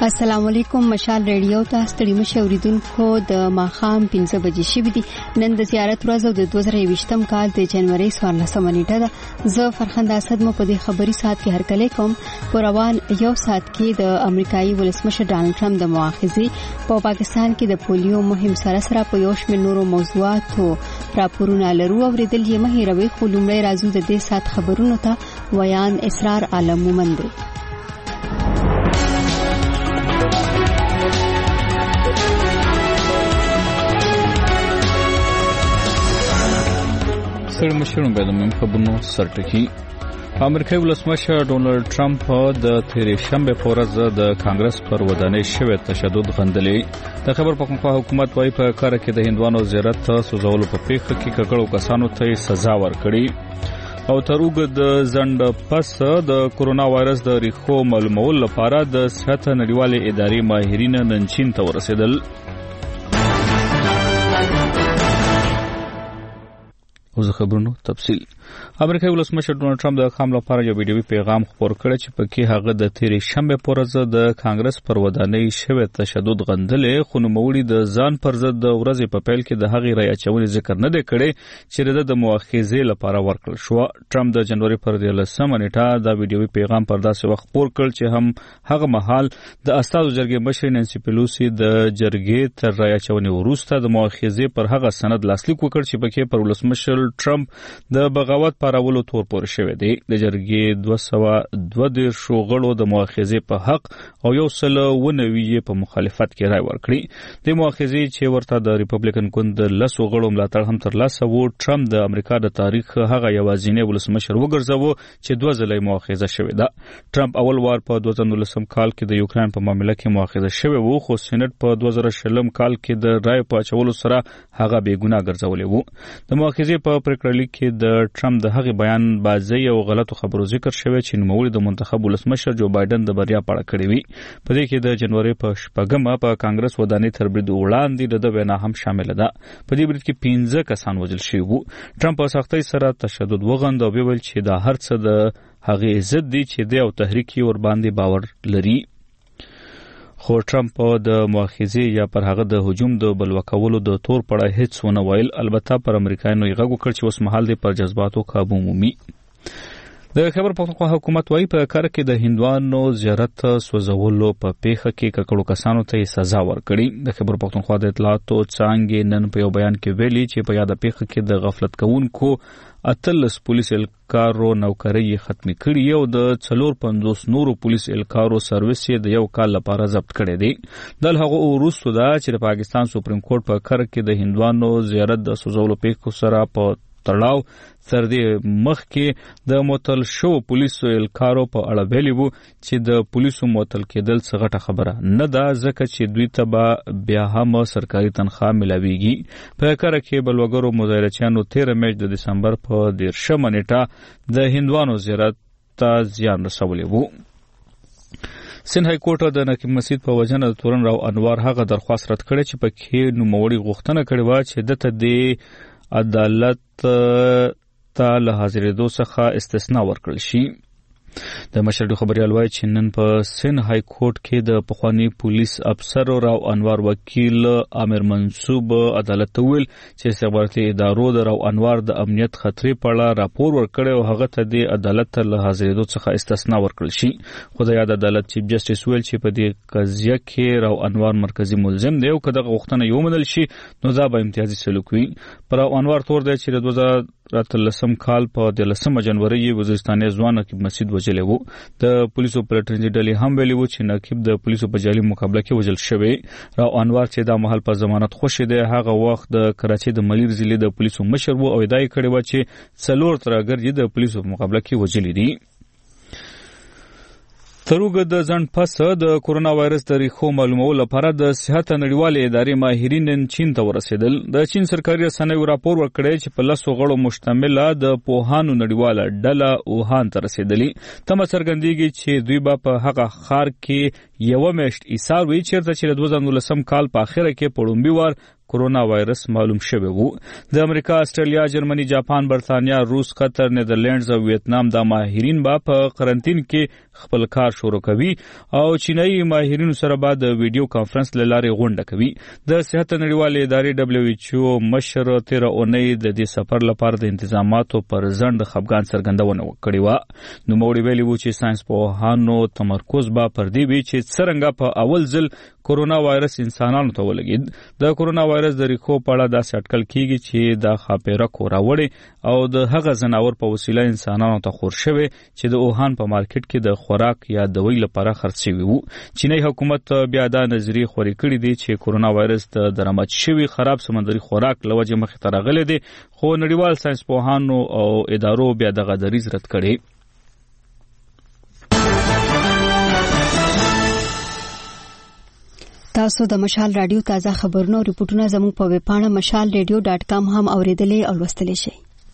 السلام علیکم. مشال ریډیو ته ستړي مشه اوریدونکو د ماخام 5 بجې شوې دي. نن د زیارت ورځ او د 2020م کال د جنوري 14 نیټه ده. زه فرخنده اسد مو په دې خبري ساعت کې هرکلی کوم. په روان یو ساعت کې د امریکایي ولسمشر ډانلډ ټرمپ د مؤاخذې په پاکستان کې د پولیو مهم سره په یو شمېر نورو موضوعاتو راپورونه لرو. اوریدل یې مه هېروئ، خو لومړی راځو د دې ساعت خبرونو ته. ویان اسرار عالم مومند دی. سړي مشرون به د مهم خبرونو سرټکی. امریکایي ولسمشر ډونالډ ټرمپ د تیرې شنبه په ورځ د کانګرس پر ودانۍ شوی تشدد غندلې. د خبر پښتونخوا حکومت وايي په کار کې د هندوانو زیارت سوزولو په پیښه کې ککړو کسانو ته سزا ورکړي او تر اوږد ځنډ پس د کورونا وایرس د ریښو معلومولو لپاره د صحت نړیوالې ادارې ماهرین نن چین ته ورسېدل. اوس خبرونو تفصیل. امریکایي ولسمشر ډونالډ ټرمپ د خام لپاره یو ویډیوي پیغام خپور کړ چې پکې هغه د تیرې شنبه په ورځ د کانګرس پر ودانۍ شوی تشدد غندلې، خو نوموړي د ځان پر ضد د ورځې په پیل کې د هغې رای اچونې ذکر نه دی کړی چې د مؤاخذې لپاره ورکړل شو. ټرمپ د جنوري پر 13 نیټه دا ویډیوي پیغام پر داسې وخت خپور کړ چې هم هغه مهال د استازو جرګې مشر نانسي پیلوسی د جرګې تر رای اچونې وروسته د مؤاخذې پر هغه سند لاسلیک وکړ چې پکې پر ولسمشر ټرمپ د بغاوت پارولو تور پورې شوی دی. د جرګې 222 غړو د مؤاخذې په حق او 119 په مخالفت کې رای ورکړي. د مؤاخذې چې ورته د ریپبلیکن ګوند 10 غړو ملاتړ هم ترلاسه و. ټرمپ د امریکا د تاریخ هغه یوازینی ولسمشر وګرځاوه چې 2 ځله مؤاخذه شوی ده. ټرمپ اول وار په 2019 کال کې د یوکرين په معاملې کې مؤاخذه شوی و، خو سېنات په 2020 کال کې د رای په اچولو سره هغه بې ګناه ګرځولې و. د مؤاخذې په پریکړه کې د ټرمپ د هغې بیان بازی او غلطو خبرو ذکر شوی چې نوموړي د منتخب ولسمشر جو بایدن د بریا په اړه کړی وي. په دې کې د جنوري په 8 په کانګرس ودانۍ تر برید وړاندې د وینا هم شامل ده. په دې برید کې 15 کسان وژل شوي وو. ټرمپ په سختۍ سره تشدد وغند او ویل چې دا هر څه د هغې ضد دي چې د او تحریک ور باندې باور لري. خو ټرمپ د مؤاخذې یا پر هغه د هجوم د بلوکولو د تور پړه هیڅ ونه ویل. البته پر امریکایانو یې غږ وکړ چې اوس مهال دی پر جذباتو قابو مومي. د خبر پښتونخوا حکومت وايي په کار کې د هندوانو زیارت سوزولو په پیښه کې ککړو کسانو ته سزا ورکړي. د خبر پښتونخوا د اطلاعاتو څانګې نن په یو بیان کې ویلي چې په یاده پیښه کې د غفلت کوونکو 18 پولیس الکارو نوکرۍ ختمي کړي او د 450 نورو پولیس الکارو سرویس د یو کال لپاره ضبط کړي دي. د هغه وروسته دا چې د پاکستان سپریم کورټ په کار کې د هندوانو زیارت د سوزولو پیښو سره په تړاو تر دې مخکې د معطل شو پولیسو الکارو په اړه ویلي وو چې د پولیسو معطل کېدل څه غټه خبره نه ده، ځکه چې دوی ته به بیا هم سرکاري تنخواه ملاويږي. په کار کې بلوګرو مظاهرچیانو 13 میاشت د دسمبر په 13 نیټه د هندوانو زیارت ته زیان رسولی وو. سند های کورټ د نقیب مسجد په وجنه د تورن راو انوار هغه درخواست رد کړي چې پکې نوموړي غوښتنه کړې و چې دته د عدالت ته له حاضرېدو څخه استثناء ورکړل شي. د مشر خبريال وایي چې نن په سند های کورټ کې د پخوانی پولیس افسر راو انوار وکیل عامر منصوب عدالت ته ویل چې استخباراتي ادارو د راو انوار د امنیت خطرې په اړه راپور ورکړی او هغه ته د عدالت ته له حاضرېدو څخه استثناء ورکړل شي. خو د یاد عدالت چیف جسټس ویل چې په دې قضیه کې راو انوار مرکزی ملزم دی او که دغه غوښتنه یو منل شي نو دا به امتیازي سلوک وي. پر راو انوار تور دی چې د 2013 کال په 13 جنوري وزیرستاني ځوان نقیب مسجد وجلې وو. د پولیسو پلټنځي ډلې هم ویلي وو چې نقیب د پولیسو په جالي مقابله کې وژل شوی. راو انوار چې دا مهال په ضمانت خوشی دی هغه وخت د کراچۍ د ملیر ضلع د پولیسو مشر وو او ادعا کړې و چې 4 ترګر د پولیسو په مقابله کې وژلې دي. تر اوږد ځنډ پس د کورونا وایرس د ریښو معلومولو لپاره د صحت نړیوالې ادارې ماهرین نن چین ته ورسېدل. د چین سرکاري رسنیو راپور ورکړی چې په 10 غړو مشتمله د پوهانو نړیواله ډله ووهان ته رسېدلې. تمه څرګندېږي چې دوی به په هغه ښار کې یوه میاشت ایثار وي چېرته چې د 2019 کال په اخره کې په لومړي وار کورونا وایرس معلوم شوی وو. د امریکا، استرالیا، جرمني، جاپان، برتانیا، روس، قطر، نیدرلینډز او ویتنام د ماهرین با په قرنټین کې خپل کار شروع کوي او چینایي ماهرینو سره به د ویډیو کانفرنس لارې غونډه کوي. د صحت نړیوالې ادارې WHO مشر 13 اونۍ د دې سفر لپاره د انتظاماتو پر ځنډ خفګان څرګندونه وکړې و. نو موږ ویلي وو چې ساينس پوهانو تمرکز به پر دې وي چې څرنګه په اول ځل کورونا وایرس انسانانو ته ولګید. د کورونا وایرس د ریښو په اړه داسې اټکل کیږي چې د خاپیره کوراوړي او د هغه ځناور په وسیله انسانانو ته خور شوی چې د اوهان په مارکیټ کې د خوراک یا دوی لپاره خرڅ شوی وو. چینی حکومت بیا دا نظریه خوري کړې دي چې کورونا وایرس د درآمد شوی خراب سمندري خوراک لوجه مخې ته راغلی دی، خو نړیوال ساينس پوهانو او ادارو بیا دغه دریځ رد کړی. تاسو د مشال رادیو تازه خبرونه او ریپورتونه زموږ په ویب پاڼه mashalradio.com هم اوریدلې او لوستلی شئ.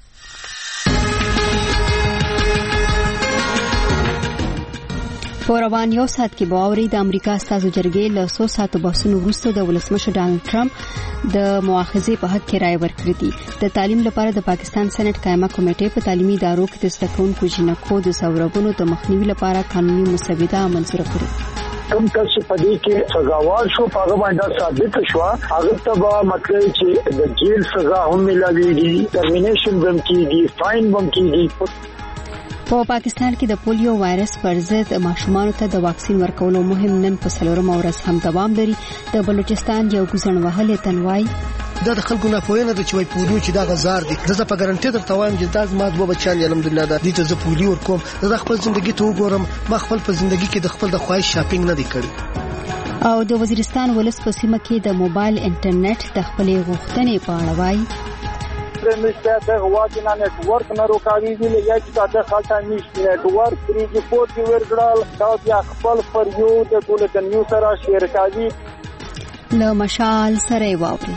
په روان یو ساعت کې باوري د امریکا استازو جرګې له 100 ساعتو بحثونو وروسته د ولسمشر ډانلډ ټرمپ د مؤاخذې په حق کې رائے ورکړې دي. د تعلیم لپاره د پاکستان سېنات قائمه کمیټې په تعلیمي ادارو کې د زده کوونکو جنکو د سورغونو د مخنیوي لپاره قانوني مسوده منظور کړې. کوم کس په دې کې سزاوار شو هغه باندې ثابت شو هغه ته مطلب چې د جیل سزا هم ملایوي، ټرمینیشن هم کیږي، فاین هم کیږي. په پاکستان کې د پولیو وایرس پر ضد ماشومانو ته د واکسین ورکولو مهم نن په 4 ورځ هم دوام لري. د بلوچستان یو ګزنوهله تنوای دا د خلکو نه پوهنه د چوي پولیو چې دا غزار دي. زه په ګارانټي درته وایم چې دا زما دوه بچیان الحمدلله دا دي ته زه پولیو ورکوم. زه خپل ژوندۍ ته وګورم، ما خپل په ژوندۍ کې د خپل د خواهش شاپینګ نه دی کړی. او د وزیرستان ولس په سیمه کې د موبایل انټرنیټ د خپلې غوښتنې په اړه وایي پرمسته د واجنا نتورک نه روکاویږي لږ چې د خلک نشي نتورک پرې ریپورت ورکړل دا بیا خپل پر یو د ټولنې نیو سره شیر کوي. له مشال سره واوري.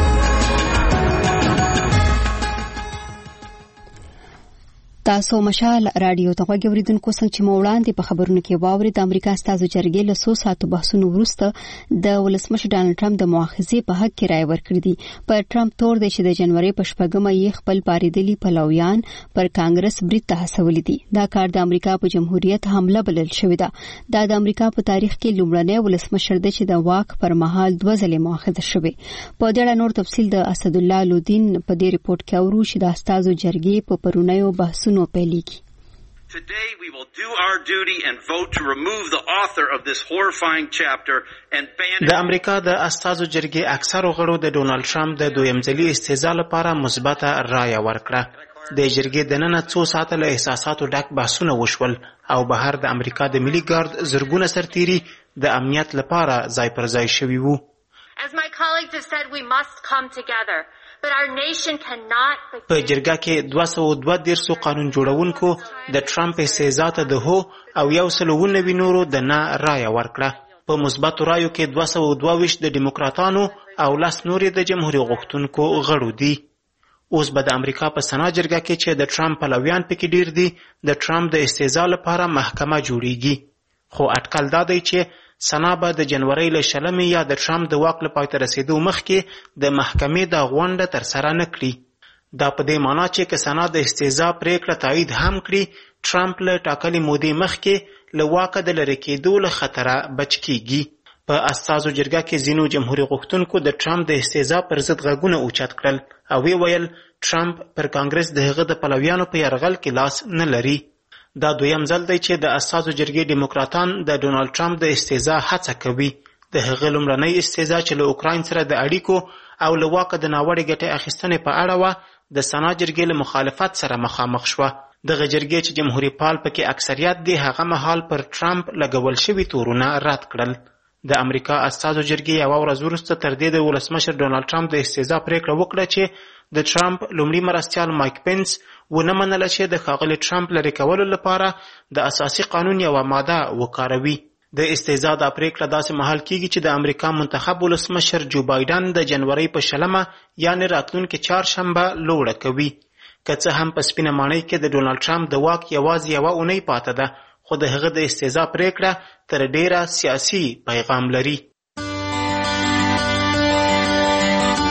تاسو مشال رادیو ته غوږیدونکو څنګه چې موړاندې په خبرونو کې واوري د امریکا استازو جرګې له 100 ساعتو بحثونو وروسته د ولسمشر ډانلډ ټرمپ د مؤاخذې په حق کې رائے ورکړې دي. پر ټرمپ تور دی چې د جنوري په 4مه یې خپل پاریدلي پلویان پر کانګرس برید ته هڅولي دي. دا کار د امریکا په جمهوریت حمله بلل شوی ده. دا د امریکا په تاریخ کې لومړنی ولسمشر دی چې د واک پر مهال 2 ځله مؤاخذه شوی. په دې اړه نور تفصیل د اسد الله لودین په دې ریپورت کې اورو چې د استازو جرګې په پرونیو بحثونو پیلېږي. Today we will do our duty and vote to remove the author of this horrifying chapter and ban د امریکا د استازو جرګې اکثرو غړو د ډونالډ ټرمپ د دویم ځلي استهزاء لپاره مثبته رایه ورکړه. د جرګې د نن 2 ساعته له احساساتو ډک بحثونه وشول او بهر د امریکا د ملي ګارد زرګونه سرتیري د امنیت لپاره ځای پر ځای شوي وو. As my colleagues have said, we must come together. But our nation cannot. په جرګه کې 232 قانون جوړونکو د ټرمپ استهزاء ته د هو او 190 نورو د نه رایه ورکړه. په مثبت رایو کې 222 د دیموکراتانو او 10 نور د جمهوریت غوښتونکو غړو دي. اوس به د امریکا په سنا جرګه کې چې د ټرمپ پلویان پکې ډیر دي د ټرمپ د استهزاء لپاره محکمه جوړیږي. خو اټکل دا دی چې سنا به د جنوري له 20 یا د ټرمپ د واک له پای ته رسیدو مخکې د محکمې د غونډه تر سره نه کړي. دا په دې معنی چې که سنا د استهزاء پریکړه تایید هم کړي، ټرمپ له ټاکلې مودې مخکې له واکه د لرې کېدو له خطره بچ کیږي. په استازو جرګه کې ځینو جمهوریت غوښتونکو د ټرمپ د استهزاء پر ضد غږونه اوچت کړل او ویل ټرمپ پر کانګرس د هغه د پلویانو په یرغل کې لاس نه لري. دا دویم ځل دی چې د استازو جرګې دیموکراتان د ډونالډ ټرمپ د استهزاء هڅه کوي. د هغه لومړنۍ استهزاء چې له اوکراین سره د اړیکو او له واکه د ناوړې ګټې اخیستنې په اړه وه د سنا جرګې له مخالفت سره مخامخ شوه. دغه جرګې چې جمهوریت پال پکې اکثریت دی هغه مهال پر ټرمپ لګول شوي تورونه رد کړل. د امریکا استازو جرګې یوه ورځ وروسته تر دې د ولسمشر ډونالډ ټرمپ د استهزاء پریکړه وکړه چې د ټرمپ لومړي مرستیال مایک پنس ونه منله چې د ښاغلي ټرمپ لرې کولو لپاره د اساسي قانون یوه ماده وکاروي. د استهزاء دا پریکړه داسې مهال کیږي چې د امریکا منتخب ولسمشر جو بایدن د جنوري په 20 یعنې راتلونکي چهارشنبه لوړه کوي. که څه هم په سپینه ماڼۍ کې د ډونالډ ټرمپ د واک یوازې یوه اونۍ پاته ده، خو د هغه د استهزاء پریکړه تر ډیره سیاسي پیغام لري.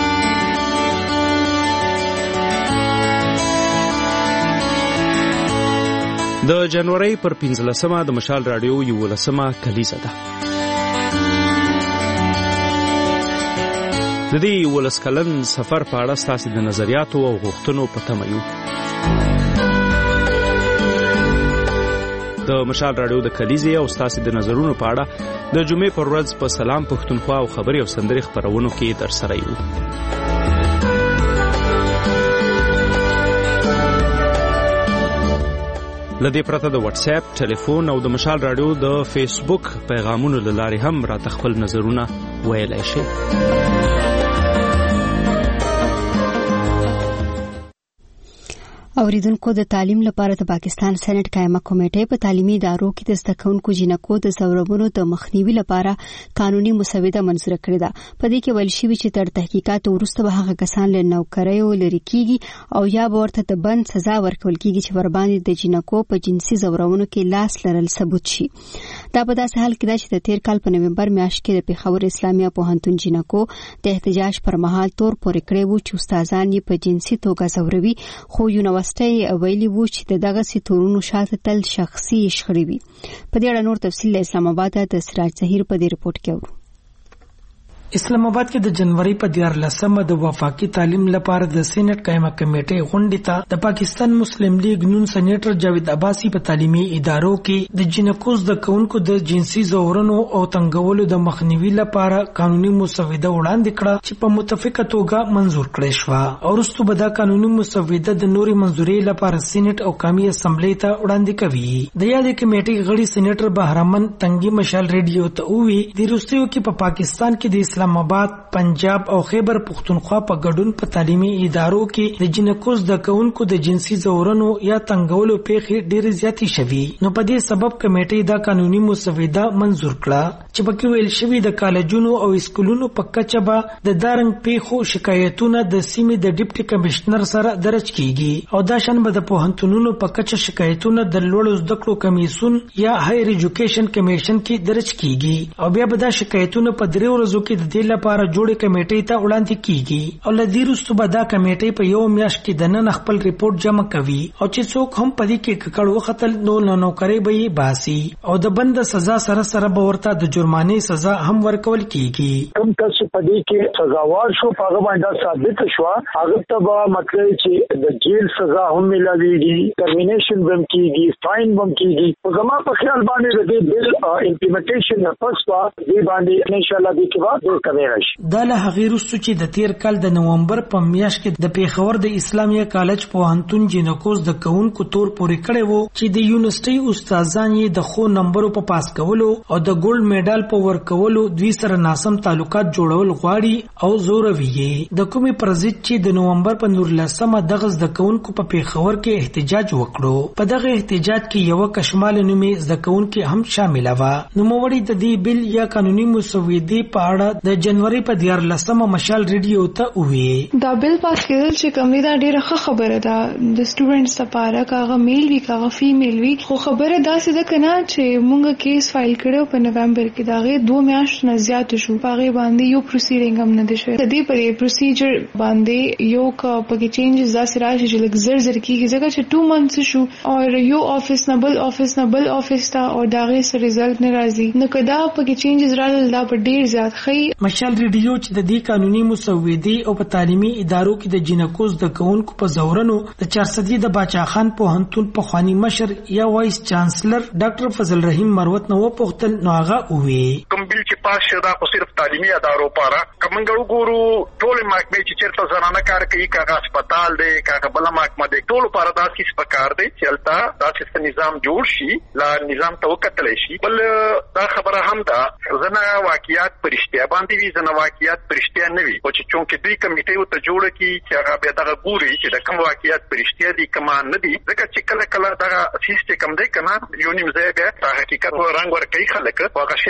د جنوري پر 15مه د مشال رادیو 11مه کلیزه ده. د دې 11 کلن سفر په اړه ستاسو د نظریاتو او غوښتنو په تمه یو. د مشال رادیو د کلیزې او ستاسو د نظرونو په اړه د جمعې پر ورځ په سلام پښتونخوا او خبري او سندري خبرونو کې در سره یو. لدې پرته د واتس اپ، ټلیفون او د مشال رادیو د فیسبوک پیغامونو له لارې هم راته خپل نظرونه ویلای شئ. اوریدونکو د تعلیم لپاره د پاکستان سېنات قائمه کمیټه په تعلیمي ادارو کې د زده کوونکو جنکو د ځورونو د مخنیوي لپاره قانوني مسوده منظور کړې ده. په دې کې ویل شوی چې تر تحقیقات وروسته به هغه کسان له نوکریو لري کیږي او یا به ورته د بند سزا ورکول کیږي چې ور باندې د جنکو په جنسي ځورونو کې لاس لرل ثبوت شي. دا په داسې حال کې ده چې د تیر کال په نومبر میاشت کې د پیښور اسلامي پوهنتون جنکو د احتجاج پر مهال تور پورې کړی وو چې استادان یې په جنسي توګه ځوروي، خو یونیورسيټي ویلي وو چې دغه سیتورونو شاته تل شخصي شخړې وي. په دې اړه نور تفصیل اسلام آباد د سراج ظهیر په دې رپورت کې اورو. اسلام آباد کې د جنوري په 14مه د وفاقي تعلیم لپاره د سېنات قائمه کمیټې غونډې ته د پاکستان مسلم لیگ نون سېنیټر جاوید عباسي په تعلیمي ادارو کې د جنکو د کونکو د جنسي ځورونو او تنګولو د مخنیوي لپاره قانوني مسوده وړاندې کړه چې په متفقه توګه منظور کړې شو. او وروسته به دا قانوني مسوده د نوري منځوري لپاره سېنات او قومي اسمبلی ته وړاندې کوي. د یادې کمیټې غړي سېنیټر بهرمن تنګي مشال ریډیو ته وی د روسیو کې په پاکستان کې د اسلام آباد، پنجاب او خیبر پختونخوا په ګډون په تعلیمي ادارو کې د جنکو د کونکو د جنسي ځورونو یا تنګولو پیښې ډېرې زیاتې شوي. نو په دې سبب کمیټې دا قانوني مسوده منظور کړه چې پکې ویل شوی د کالجونو او اسکولونو په کچه به د دارنګ پیښو شکایتونه د سیمې د ډیپټي کمشنر سره درج کیږي او دا شان به د پوهنتونونو په کچه شکایتونه د لوړو زده کړو کمیسیون یا هایر ایجوکیشن کمیشن کې درج کیږي او بیا به دا شکایتونه په 3 ورځو کې د دې لپاره جوړې کمیټې ته وړاندې کیږي او لدې وروسته به دا کمیټې په یو میاشت کې د نن خپل ریپورت جمع کوي او چې څوک هم په دې کې ککړ وختل نو نوکری به یې باسي او د بند سزا سره سره به ورته د جرمانه سزا هم ورکول کیږي. کوم کس په دې کې سزاوار شو هغه باندې ثابت شو هغه ته به مطلب چې د جیل سزا هم ملويږي، ټرمینیشن هم کیږي، فاین هم کیږي. په زما په خیال باندې د بل امپلیمنټیشن نه پس دې باندې ان شاء الله دې کې به کمی راشي. دا له هغې وروسته چې د تیر کال د نومبر په میاشت کې د پیښور د اسلامیه کالج پوهنتون جنکو د کونکو تور پورې کړی وو چې د یونیورسيټي استادان یې د خو نمبرو په پاس کولو او د ګولډ میډال په ورکولو دوی سره ناسم تعلقات جوړول غواړي او زوروي. د کومې پرځید چې د نومبر په 19مه دغه د کونکو په پیښور کې احتجاج وکړو. په دغه احتجاج کې یو کشمال نومي د کونکو هم شامل و. نو موړي د دې بل یا قانوني مسودې په اړه د جنوري په 14مه مشال ریډیو ته وی دا بل پاس کېدل چې کومې دا ډیره ښه خبره ده د سټوډنټس لپاره، کاغه میل وی کاغه فیمیل وی. خو خبره دا څه ده کنه چې مونږ کیس فایل کړو په نومبر کې داغه 2 میاشتې نه زیات شو. هغه باندې یو پروسیډینګ هم نه دی شوی. د دې پرې پروسیجر باندې یو کا پکې چینجز داسې راشي چې لږ زر کیږي ځکه چې 2 منث شو او یو افیس نه بل افیس ته او داغه سره رزلټ نه راځي. نو کدا پکې چینجز راغلل دا په ډیر زیات خي. مشال ریډیو چې د دې قانوني مسودې او په تعلیمي ادارو کې د جنکو د کونکو په زورنو د 400 د باچا خان پوهنتون په خواني مشر یا وایس چانسلر ډاکټر فضل رحیم مروت نو پوښتل نو هغه وی کوم بل چې پاس شدا خو صرف تعلیمي ادارو لپاره کومنګ وګورو ټول محکمې چې چیرته زنانه کار کوي کاغه هسپتال دی کاغه بل محکمه دی ټول لپاره داسې سپکار دی چې التا داسې نظام جوړ شي لا نظام ته وکتل شي. بل دا خبره هم ده زنه واقعیات پرشتیا باندې وی زنه واقعیات پرشتیا نه وي او چې چونکې دوی کمیټې ته جوړ کی چې هغه به دغه ګوري چې د کوم واقعیات پرشتیا دي کوم نه دي ځکه چې کله دغه سیستم دی کنه یو نیم ځای به حقیقت او رنگ ور کوي خلک هغه شی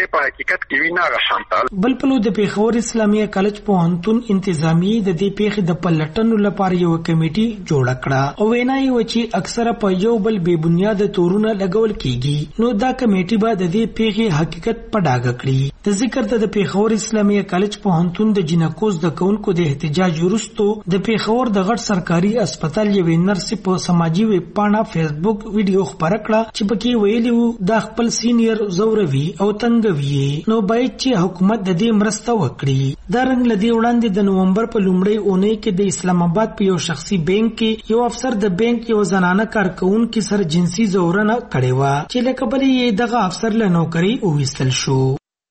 په حقیقت کې وی نه غشانتال. بل په د پیښور اسلامي کالج پوهنتون انتظامی د دې پیښې د پلټنو لپاره یو کمیټي جوړ کړه او وینا یې و چې اکثره په یو بل بے بنیاد تورونه لګول کیږي. نو دا کمیټي به د دې پیښې حقیقت په ډاګه کړي. د ذکر د پیښور اسلامي کالج پوهنتون د جنکوز د کونکو د احتجاج وروسته د پیښور د غټ سرکاري هسپتال یوې نرس په سماجی ویب پاڼه فیسبوک ویډیو خبره کړه چې پکې ویلي وو د خپل سینیر زوروي او تنګوي نو باید چې حکومت د دې مرسته وکړي. دا رنګ لدی وړاندې د نومبر په لومړۍ اونۍ کې د اسلام آباد په یو شخصي بانک کې یو افسر د بانک یو زنانه کارکونکو سره جنسي زورنه کړې و چې لکه بلې دغه افسر له نوکری وویستل شو.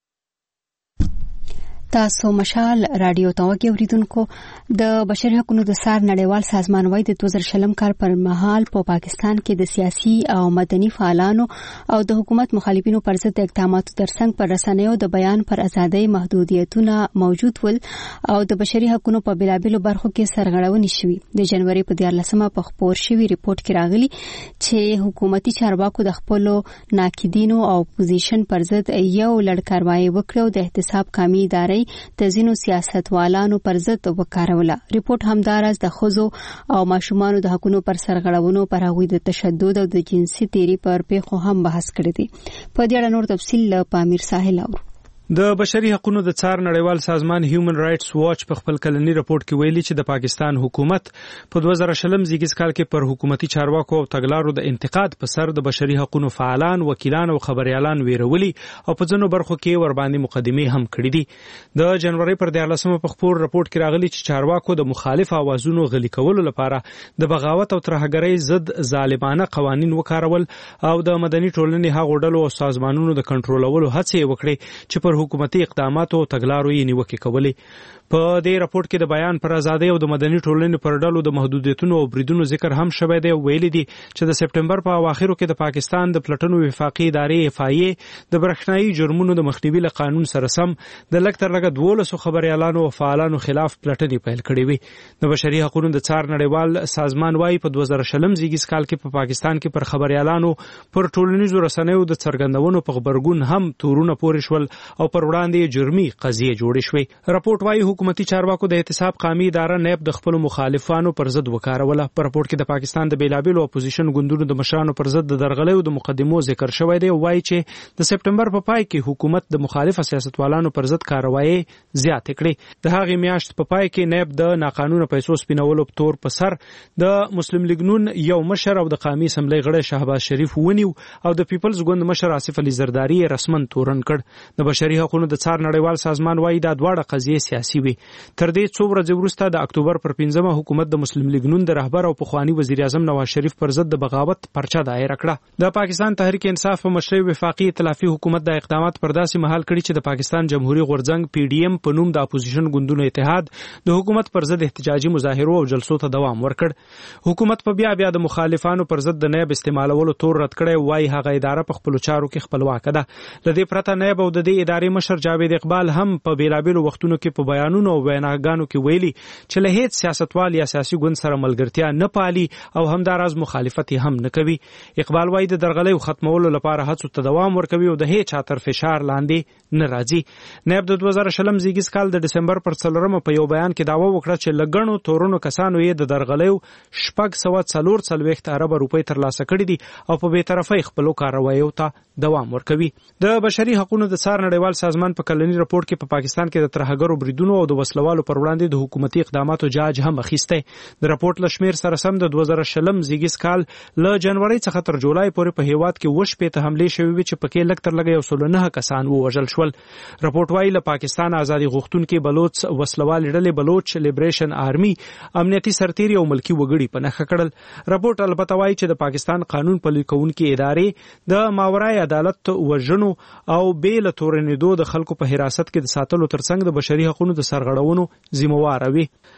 تاسو مشال رادیو توګه اوریدونکو د بشري حقوقو د سار نړیوال سازمان وايي د 2020 کال پر مهال په پاکستان کې د سیاسي او مدني فعالانو او د حکومت مخالفینو پر ضد اقداماتو ترڅنګ پر رسنیو د بیان پر ازادۍ محدودیتونه موجود ول او د بشري حقوقو په بلابلو برخو کې سرغړونې شوې. د جنوري په 14مه په خبر شوی ریپورت کې راغلی چې حکومتي چارواکو د خپل ناقدینو او اپوزیشن پر ضد یو لړکاروايي وکړه د احتساب کامي ادارې د ځینو سیاستوالانو پر ضد وکاروله. ریپورت همدارس د ښځو او ماشومانو د حقوقو پر سرغړونو پر هغوی د تشدد او د جنسي تیری پر پیښو هم بحث کړی دی. په دې اړه نور تفصیل له پامیر ساحل اورو. د بشري حقوقو د څار نړیوال سازمان هیومن رائټس واچ په خپل کلنی راپور کې ویلي چې د پاکستان حکومت په 2020 زیږیز کال کې پر حکومتي چارواکو او تګلارو د انتقاد په سر د بشري حقوقو فعالان، وکیلان او خبريالان ویرولي او په ځینو برخو کې ور باندې مقدمې هم کړې دي. د جنوري پر 14مه په خپل راپور کې راغلي چې چارواکو د مخالف اوازونو غلي کولو لپاره د بغاوت او ترهګرۍ ضد ظالمانه قوانين وکارول او د مدني ټولنې هغو ډلو او سازمانونو د کنټرولولو هڅې وکړي چې پر حکومتي اقداماتو او تګلارو یې نیوکې کولې. په دې راپور کې د بیان پر ازادۍ او د مدني ټولنې پر ډلو د محدودیتونو او بریدونو ذکر هم شوی دی. ویلي دي چې د سپټمبر په اواخرو کې د پاکستان د پلټنو وفاقي ادارې FIA د برېښنايي جرمونو د مخنیوي له قانون سره سم د لږ تر لږه 12 خبريالانو او فعالانو خلاف پلټنې پیل کړې وي. د بشري حقوقو د څار نړیوال سازمان وايي په 2020 زیږیز کال کې په پاکستان کې پر خبريالانو پر ټولنیزو رسنیو د څرګندونو په خبرګون هم تورونه پورې شول او پر وړاندې جرمي قضیه جوړې شوې. راپورټ وايي حکومتي چارواکو د احتساب قامي اداره نیب د خپل مخالفانو پر ضد وکاروله. په راپورټ کې د پاکستان د بیلابلو اپوزیشن ګوندونو د مشرانو پر ضد د درغلیو د مقدمو ذکر شوی دی. وايي چې د سپټمبر په پای کې حکومت د مخالف سیاستوالانو پر ضد کاروایی زیات کړې. د هغې میاشت په پای کې نیب د ناقانونه پیسو سپینولو په تور په سر د مسلم لیگ نون یو مشر او د قومي اسمبلی غړی شهباز شریف ونیو او د پیپلز ګوند مشر آصف علي زرداری رسمن تورن کړ. د بشري حقوقو د څار نړیوال سازمان وايي دا دواړه قضیې سیاسي وي. تر دې څو ورځې وروسته د اکتوبر پر 15مه حکومت د مسلم لیگ نون د رهبر او پخوانی وزیر اعظم نواز شریف پر ضد د بغاوت پرچه دایر کړه. د پاکستان تحریک انصاف په مشرۍ وفاقي ائتلافي حکومت د اقدامات پر داسې مهال کړي چې د پاکستان جمهوریت غورځنګ PDM په نوم د اپوزیشن ګوندونو اتحاد د حکومت پر ضد احتجاجي مظاهرو او جلسو ته دوام ورکړ. حکومت په بیا د مخالفانو پر ضد د نیب استعمالولو تور رد کړی. وايي هغه اداره په خپل چارو کې خپلواک ده. لدې پرته نیب او د دې ادارې مشر جاوید اقبال هم په بیلابلو وختونو کې په بیانونو او ویناګانو کې ویلي چې له هیڅ سیاستوال یا سیاسي ګوند سره ملګرتیا نه پالي او همداراز مخالفت هم نه کوي. اقبال وايي د درغلیو ختمولو لپاره هڅو ته دوام ورکوي او د هیڅ چا تر فشار لاندې نه راځي. نیب د 2020 زیږیز کال د ډسمبر پر 4مه په یو بیان کې دعوه وکړه چې لګڼو تورونو کسانو یې د درغلیو 640 ارب روپۍ ترلاسه کړې دي او په بی‌طرفۍ خپلو کارواییو ته دوام ورکوي. د بشري حقوقو د څار نړیوال سازمان په کلنی راپور کې په پاکستان کې د ترهګرو بریدونو او د وسلوالو پر وړاندې د حکومتي اقداماتو جاج هم اخیسته. د راپورټ لشمیر سره سم د 2020 زیږیز کال له جنوري څخه تر جولای پورې په هیواد کې وشپېته حملې شوې وي چې پکې لږ تر لږه 109 کسان ووژل شول. راپورټ وايي له پاکستان ازادي غوښتونکو بلوچ وسلوال ډلې بلوچ لیبریشن آرمي امنیتي سرتیري او ملکی وګړي په نښه کړل. راپورټ البته وايي چې د پاکستان قانون پلي کوونکې ادارې د ماورای عدالت وژنو او بیل تورنیدو د خلکو په حراست کې د ساتلو ترڅنګ د بشري حقوقو د سرغړونو ذمہوار وي.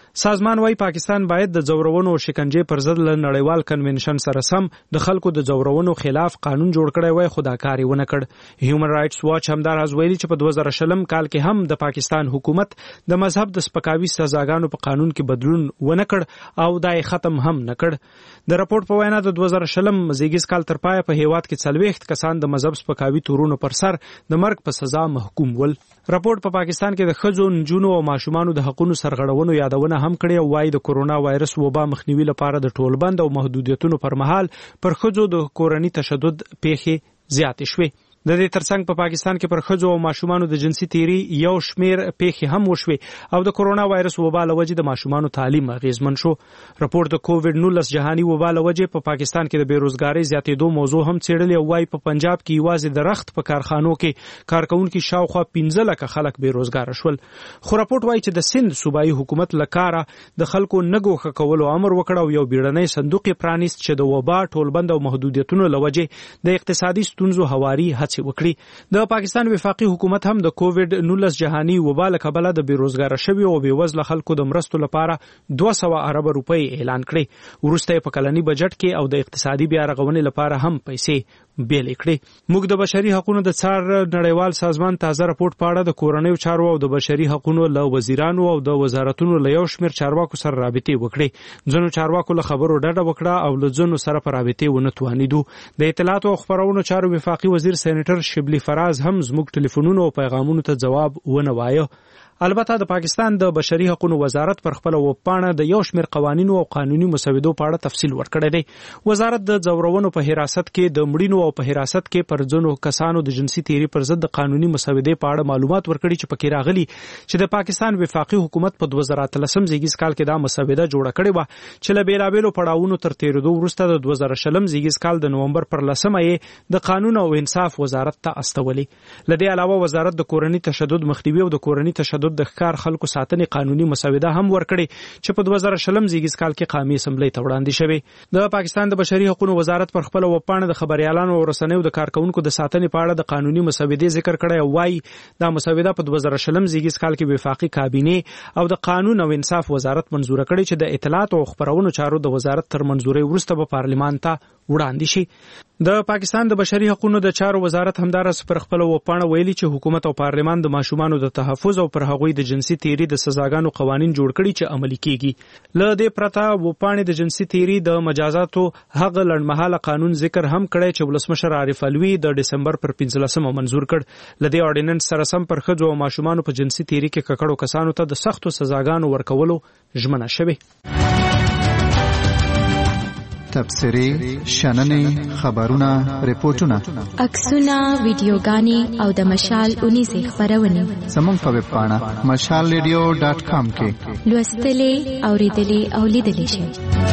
سازمان وايي پاکستان باید د ځورونو او شکنجې پر ضد له نړیوال کنونشن سره سم د خلکو د ځورونو خلاف قانون جوړ کړی وای، خو دا کار یې ونه کړ. هیومن رائټس واچ همداراز ویلي چې په 2020 کال کې هم د پاکستان حکومت د مذهب د سپکاوي سزاګانو په قانون کې بدلون ونه کړ او دا یې ختم هم نه کړ. د راپورټ په وینا د 2020 زیږیز کال تر پایه په هیواد کې 40 کسان د مذهب سپکاوي تورونو پر سر د مرګ په سزا محکوم ول. راپورټ په پاکستان کې د ښځو، نجونو او ماشومانو د حقوقو سرغړونو یادونه هم کړې او وايي د کورونا وایرس وبا مخنیوي لپاره د ټولبند او محدودیتونو پر مهال پر ښځو د کورني تشدد پیښې زیاتې شوې. د دې ترڅنګ په پاکستان کې پر ښځو او ماشومانو د جنسي تیری یو شمیر پیښې هم وشوې او د کورونا وایرس وبا له وجې د ماشومانو تعلیم اغیزمن شو. راپور د کووډ-19 جهاني وبا له وجې په پاکستان کې د بیروزګاری زیاتېدو موضوع هم څېړلې او وايي په پنجاب کې یوازې د رخت په کارخانو کې کارکونکو شاوخوا 15 لکه خلک بیروزګار شول. خو راپورټ وايي چې د سند صوبایي حکومت لکاره د خلکو نګوخه کولو امر وکړ او یو بیړنۍ صندوق پرانیست چې د وبا ټولبند او محدودیتونو له وجې د اقتصادي ستونزو هواري هڅې وکړي. د پاکستان وفاقي حکومت هم د کووډ-19 جهاني وبا له کبله د بیروزګار شوي او بیوزله خلکو د مرستو لپاره 200 ارب روپۍ اعلان کړي. وروسته په کلني بجټ کې او د اقتصادي بیا رغونې لپاره هم پیسې بیل کړي. موږ د بشري حقوقو د څار نړیوال سازمان تازه راپورټ په اړه د کورنیو چارو او د بشري حقوقو له وزیرانو او د وزارتونو له یو شمېر چارواکو سره رابطې وکړي. ځینو چارواکو له خبرو ډډه وکړه او له ځینو سره په رابطې ونه توانیدو. د اطلاعات او خبرونو چارو وفاقي وزیر سېنیټر شبلی فراز هم زموږ ټلیفونونو او پیغامونو ته جواب ونه وایه. البته د پاکستان د بشري حقوقو وزارت پر خپل وپاڼه د یو شمېر قوانینو او قانوني مسودو په اړه تفصیل ورکړی دی. وزارت د ځورونو په حراست کې د مړینو او په حراست کې پر ځینو کسانو د جنسي تیری پر ضد د قانوني مسودې په اړه معلومات ورکړي چې پکې راغلي چې د پاکستان وفاقي حکومت په 2013 زیږیز کال کې دا مسوده جوړه کړې و چې له بیلابېلو پړاوونو تر تیریدو وروسته د 2020 زیږیز کال د نومبر پر 10 یې د قانون او انصاف وزارت ته استولې. له دې علاوه وزارت د کورني تشدد مخنیوي او د کورني تشدد د ښکار خلکو ساتنې قانوني مسوده هم ورکړي چې په 2020 زیږیز کال کې قومي اسمبلی ته وړاندې شوې. د پاکستان د بشري حقوقو وزارت پر خپل وپاڼه د خبريالانو او رسنیو د کارکونکو د ساتنې په اړه د قانوني مسودې ذکر کړی او وايي دا مسوده په 2020 زیږیز کال کې وفاقي کابینه او د قانون او انصاف وزارت منزور کړي چې د اطلاعات او خبرونو چارو د وزارت تر منزوري وروسته په پارلمان ته وړاندې شي. د پاکستان د بشري حقوقو د چارو وزارت همدارس پر خپل وپاڼه ویلي چې حکومت او پارلمان د ماشومانو د تحفظ او پر هغوی د جنسي تیری د سزاګانو قوانين جوړ کړي چې عملي کیږي. له دې پرته وپاڼه د جنسي تیری د مجازاتو هغه لړمحاله قانون ذکر هم کړی چې ولسمشر عارف علوي د دسمبر پر 15 منزور کړ. لدې اورډیننس سره سم پر ښځو او ماشومانو په جنسي تیری کې ککړو کسانو ته د سختو سزاګانو ورکولو ژمنه شوه. تبصرې، شننې، خبرونه، ریپورتونه، عکسونه، ویډیوګانې او د مشال 19 خبرونه زموږ په ویب پاڼه mashalradio.com کې لوستلې، اوریدلې او لیدلې شئ.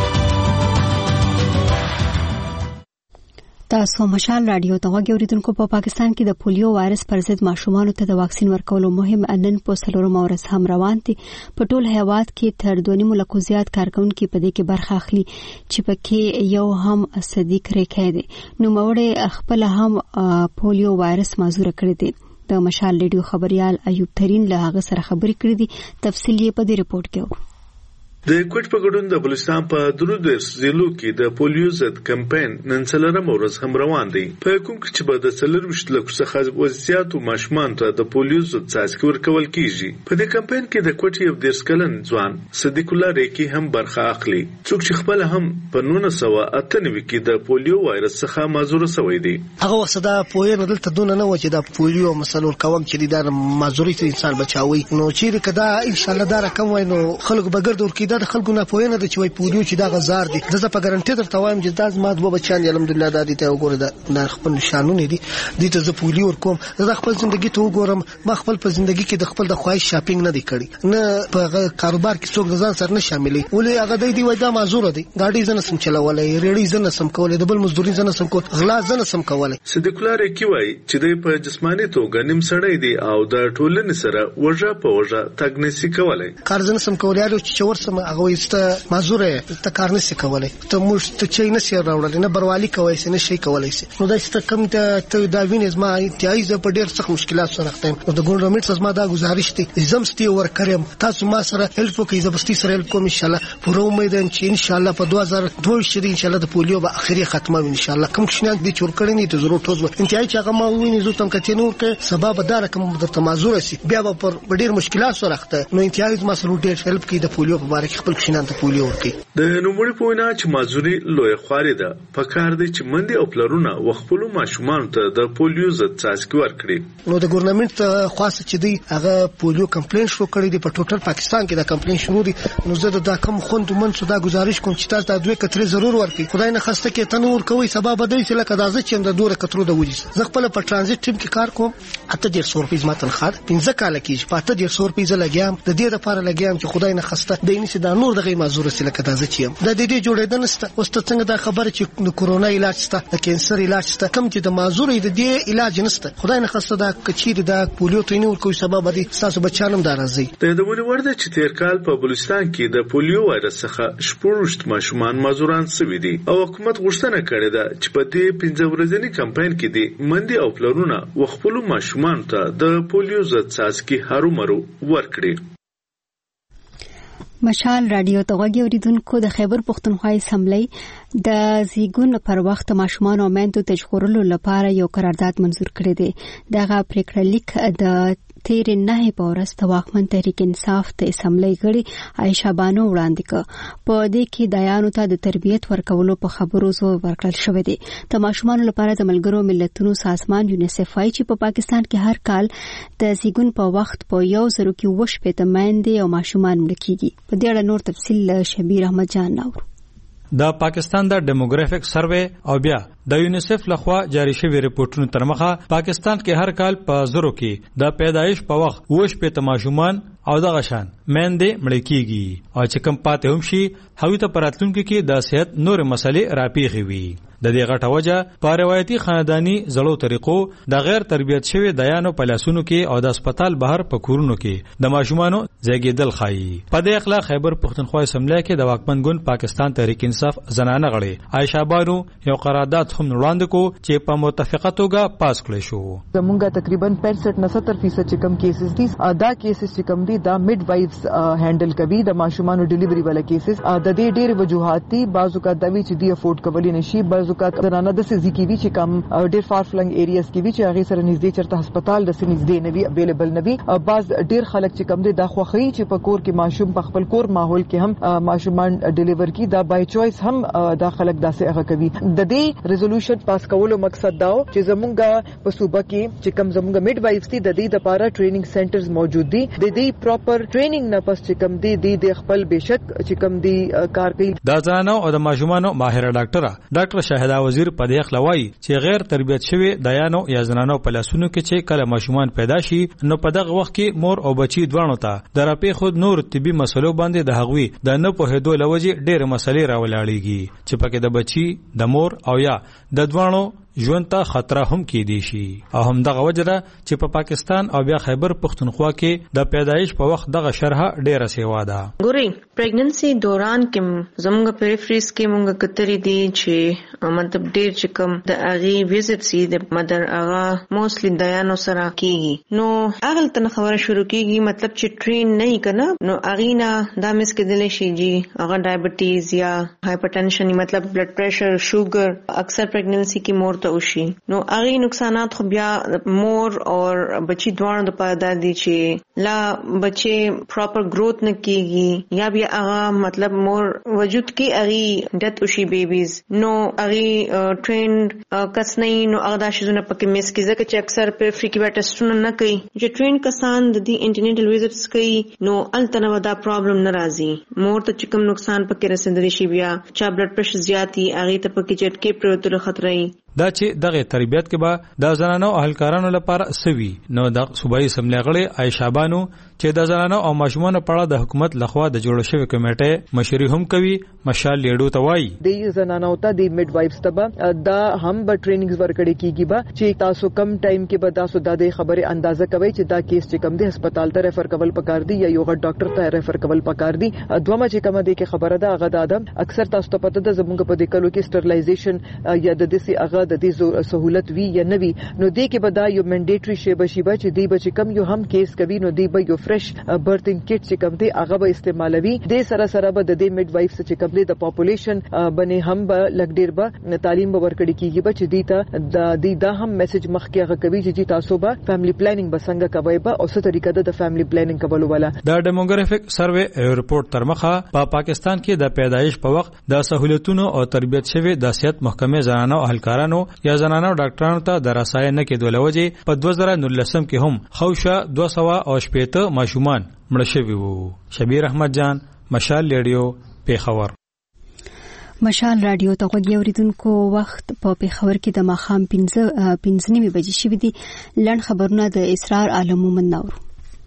تاسو مشال رادیو ته غوږ اوریدونکو. په پاکستان کې د پولیو وایرس پر ضد ماشومانو ته د واکسین ورکولو مهم نن په 4 ورځ هم روان دي. په ټول هیواد کې تر 2.5 لکو زیات کارکونکو په دې کې برخه اخلي چې پکې یو هم صدیق ریکه دي. نو موړې خپل هم پولیو وایرس مازور کړی دي. د مشال رادیو خبريال ایوب ترين له هغه سره خبرې کړې دي. تفصیل یې په دې رپورت کې اورو. د کوټ په ګډون د بلوچستان په درودرس ضلعو کې د پولیو ضد کمپاین نن څلورم ورځ هم روان دی. په کوم کې چې به د 4 لکو څخه وزياتو ماشومان ته د پولیو ضد څاڅکي ورکول کیږي. په دې کمپاین کې د کوټ یو 10 کلن ځوان صدیق الله ریکی هم برخه اخلي. څوک چې خپل هم په 1998 کې د پولیو وایرس څخه معذور شوی دی. هغه وسدا پوهه بدلته دون نه و چې د پولیو مسلو کوم چې د معذوري ته انسان بچاوي. نو چې کدا ان شاء الله دا رقم وای نو خلک بغیر ورکیدا د خلکو نه پوهنه د چوي پولیو چې دا غزار دي. د په ګارانټي درته وایم چې دا زما دوه بچان الحمدلله د دې ته وګوره د خپل نشانونه دي. د ته ز پولیو ورکوم د خپل ژوندۍ ته وګورم. ما خپل په ژوندۍ کې د خپل د خواهش شاپینګ نه دی کړی، نه په کاروبار کې څوک ځان سره نه شاملې. ولې هغه دی وای دا معذور دي. گاډي زنه سم چلولای، ریړي زنه سم کولای، د بل مزدوري زنه سم کول، غلا زنه سم کولای. صدیق الله ریکی وای چې د په جسمانی توګه نیم سړی دی او د ټولنې سره وژه په وژه تګ نسی کولای. کار زنه سم کولای چې ور سم هغه است معذوره ته کار نه سي کولای ته موږ ته چي نه سي راوړل نه بروالي کوي سي نه شي کولای سي نو دا است کم ته دا وینې ما انتهایی په ډېر سخت مشکلات سره ختم نو د ګورنمنت زما دا گزارش دي زمستي ور کړم تاسو ما سره هیلپ کوي زبستی سره هیلپ کوم ان شاء الله پوره امید ان چې ان شاء الله په 2022 ان شاء الله د پولیو به اخري ختمه ان شاء الله کوم شنه دي چور کړی نه ته ضرور ټوز انتهایی چې هغه ما ویني زو تم کته نور کې سبب دار کوم د تمازور سي بیا په ډېر مشکلات سره ختم نو انتهایی ما سره ډېر هیلپ کوي د پولیو په اړه خپل شنه د پولیو ورکی د نوموړي په وینا چې مازوري لوی خواري ده په کار دي چې مندي او پلرونه وخپلو ماشومان ته د پولیو ضد څاڅکي ورکړي نو د ګورنمنت خاصه چې دی هغه پولیو کمپلین شروع کړی دی په ټوټل پاکستان کې دا کمپلین شروع دي نو زه دا کوم خوند منځ دا گزارش کوم چې تاسو دا دوه کترې ضرور ورکړي خدای نه خسته کې تنور کوي سبب بدای چې لکه دا چې د دوه کترو د وجې زه خپل په ترانزیت ټیم کې کار کوم اته 150 روپیه ماتن خاد 15 کال کې په 150 روپیه لګیام د دې لپاره لګیام چې خدای نه خسته د اینې دا نور دغه معذور سره لکه دا چې د دې جوړېدل نشته اوس ته څنګه دا خبره چې د کورونا علاج شته د کینسر علاج شته کوم چې د معذور د دې علاج نشته خدای نه خسته دا کچیر دا پولیو تینور کوي سبب دي تاسو بچانم دارازي د دې ورده چې تیر کال په بلوچستان کې د پولیو وایرس څخه شپږ ماشومان معذوران شوي دي او حکومت غوښتنه کړې ده چې په دې 15 ورځنی کمپاین کې دي مندي او پلرونه وخپلو ماشومان ته د پولیو ضد څاڅکي هرومرو ورکړي مشال رادیو توغږی اوریدونکو د خیبر پښتونخوا اسمبلی د زیګون پر وخت ماشومان او میندو د ژغورلو لپاره یو قرارداد منزور کړی دی دغه پریکړه لیک د تیر نه په ورځ د واکمن تحریک انصاف د اسمبلی غړي عائشہ بانو وړاندې کړ په دې کې دایانو ته د تربیت ورکولو په خبرو زور ورکړل شوې دي د ماشومان لپاره د ملګرو ملتونو سازمان یونیسف وايي چې په پاکستان کې هر کال د زیګون په وخت په 100 کې وشپې د مېندې او ماشومان مړ کیږي په دې اړه نور تفصیل شبیر احمد جان نور د پاکستان د ډیموګرافیک سروې او بیا د یونیسف لخوا جاری شوی ریپورتونو ترمخه پاکستان کې هر کال په زرو کې د پیدایش په وخت وښ په تماشومان او د غشان مېندې مړ کیږي او چې کم پاتې هم شي هغوی ته پراتلونکو کې د صحت نور مسلې راپیښې وي د دې غټه وجه په روایتي خاندانی زړو طریقو د غیر تربیت شوی دایانو په لاسونو کې او د هسپتال بهر په کورونو کې د ماشومانو زیږیدل خایي په دې اخلاق خیبر پښتونخوا اسمبلی کې د واکمن ګوند پاکستان تحریک انصاف زنانه غړي عائشہ بانو یو قرارداد هم وړاندې کو چې په متفقه توګه پاس کړی شو زمونږه تقریبا 65-70% چې کم کیسز دي دا کیسز چې کم دي دا میډ وایفز هینډل کوي د ماشومانو ډیلیوري والا کیسز د دې ډېر وجوهات دي بعضو کا دوی چې دی افورد کولی نشي بعضو کا زنانه د سزي کې وی چې کم ډېر فار فلنګ ایریاز کې وی چې هغه سره نږدې چرته هسپتال د نږدې نه وی اویلیبل نه وی بعض ډېر خلک چې کم دي دا خوخی چې په کور کې ماشوم په خپل کور ماحول کې هم ماشومان ډیلیور کی دا بای چويس هم دا خلک داسې هغه کوي د دې ریزولوشن پاس کولو مقصد دا چې زمونږه په صوبه کې چې کم زمونږه میډ وایفز دي د دې لپاره ټریننګ سنټرز موجود دي د دې پراپر ټریننګ نه پس چې کم دي د خپل بشک چې کم دي کار کوي د ځانو او د ماشومانو ماهر ډاکټر شاهدا وزیر په دې خلوای چې غیر تربیت شوی دایانو یا زنانو په لاسونو کې چې کله ماشومان پیدا شي نو په دغه وخت کې مور او بچی دوانو ته د راپې خود نور طبي مسلو باندې د هغوی د نه په هدو لوجي ډېر مسلې راولاړيږي چې پکې د بچی د مور او یا د دوانو ژوند ته خطر هم کې دي شي او هم دغه وجره چې په پاکستان او بیا خیبر پښتونخوا کې د پیدایش په وخت دغه شرحه ډیره سیوا ده ګوري پریګننسي دوران کې زموږ پریفریز کې مونږ کتري دي چې مطلب ډیر چې کوم د اغي وزټ سي د مدر اغا موستلی دایانو سره کیږي نو اغل تن خبره شروع کیږي مطلب چې ټرین نه کنه نو اغینا دا مس کې دلې شي جی اغا ډایبټیز یا هایپرټنشن مطلب بلډ پریشر شوګر اکثر پریګننسي کې مور وشي نو اغه نقصانات خو بیا مور اور بچی دوانو د پاره دي چې لا بچي پراپر گروث نه کیږي یا بیا اغه مطلب مور وجود کې اغه ډیت وشي بیبیز نو اغه ټرینډ کس نه نو اغه د شزونه پکې مس کیږي چې اکثر په فریکوي ټیسټونه نه کوي چې ټرینډ کسان د دې انټرنیټل ویزټس کوي نو التنه دا پرابلم ناراضي مور ته چکم نقصان پکې رسیدلی شي بیا چا بلډ پریشر زیاتی اغه ته پکې چټکي پروتل خطرې دا چې دغه تربیت کې به د زنانو او اهلکارانو لپاره سوي نو د صوبایي سملې غړي عائشہ بانو چې د زنانو او ماشومانو په اړه د حکومت لخوا د جوړ شوی کمیټې مشري هم کوي. مشال لیډو ته وایي د زنانو ته د میډ وایفز ته دا هم به ټریننګز ورکړي کیږي به چې تاسو کم ټایم کې به تاسو د خبره اندازه کوي چې دا کیس چې کم دی هسپتال ته ریفر کول پکار دی یا یو غټ ډاکټر ته ریفر کول پکار دی. دومره چې کومه دی کې خبره ده هغه د ادم اکثر تاسو ته پته ده زموږ په دې کلو کې سټرلایزیشن یا د دې هغه د دې سہولت وی یا نوي نو دې کې به دا یو منډیټری شی بشي چې دی به چې کم یو هم کیس کوي نو دی به یو فرش برثینګ کټ چې کم دی هغه به استعمالوي. د سره سره به د دې میډ وایفز چې کم دی د پاپولیشن باندې هم به لګ ډیر به تعلیم به ورکړي کیږي به چې دی ته دا هم میسج مخکې هغه کوي چې تاسو به فیملی پلانینګ به څنګه کوي به او څه طریقه ده د فیملی پلانینګ کولو ولا. د ډیموګرافیک سروې ریپورت تر مخه په پاکستان کې د پیدایش په وخت د سہولتونو او تربیت شوی د صحت محکمې زنانو اهلکارانو یا زنانو ډاکټرانو ته د رسای نه کېدل وجې په 2019 کې هم خوشا 280 ماشومان مړ شوي وو. شبیر احمد جان، مشال ریډیو، پیښور. مشال رادیو ته غوږی اوریدونکو وخت په پیښور کې د ماښام 5:30 بجې شوې دي. لړ خبرونه د اسرار عالم مومن نور.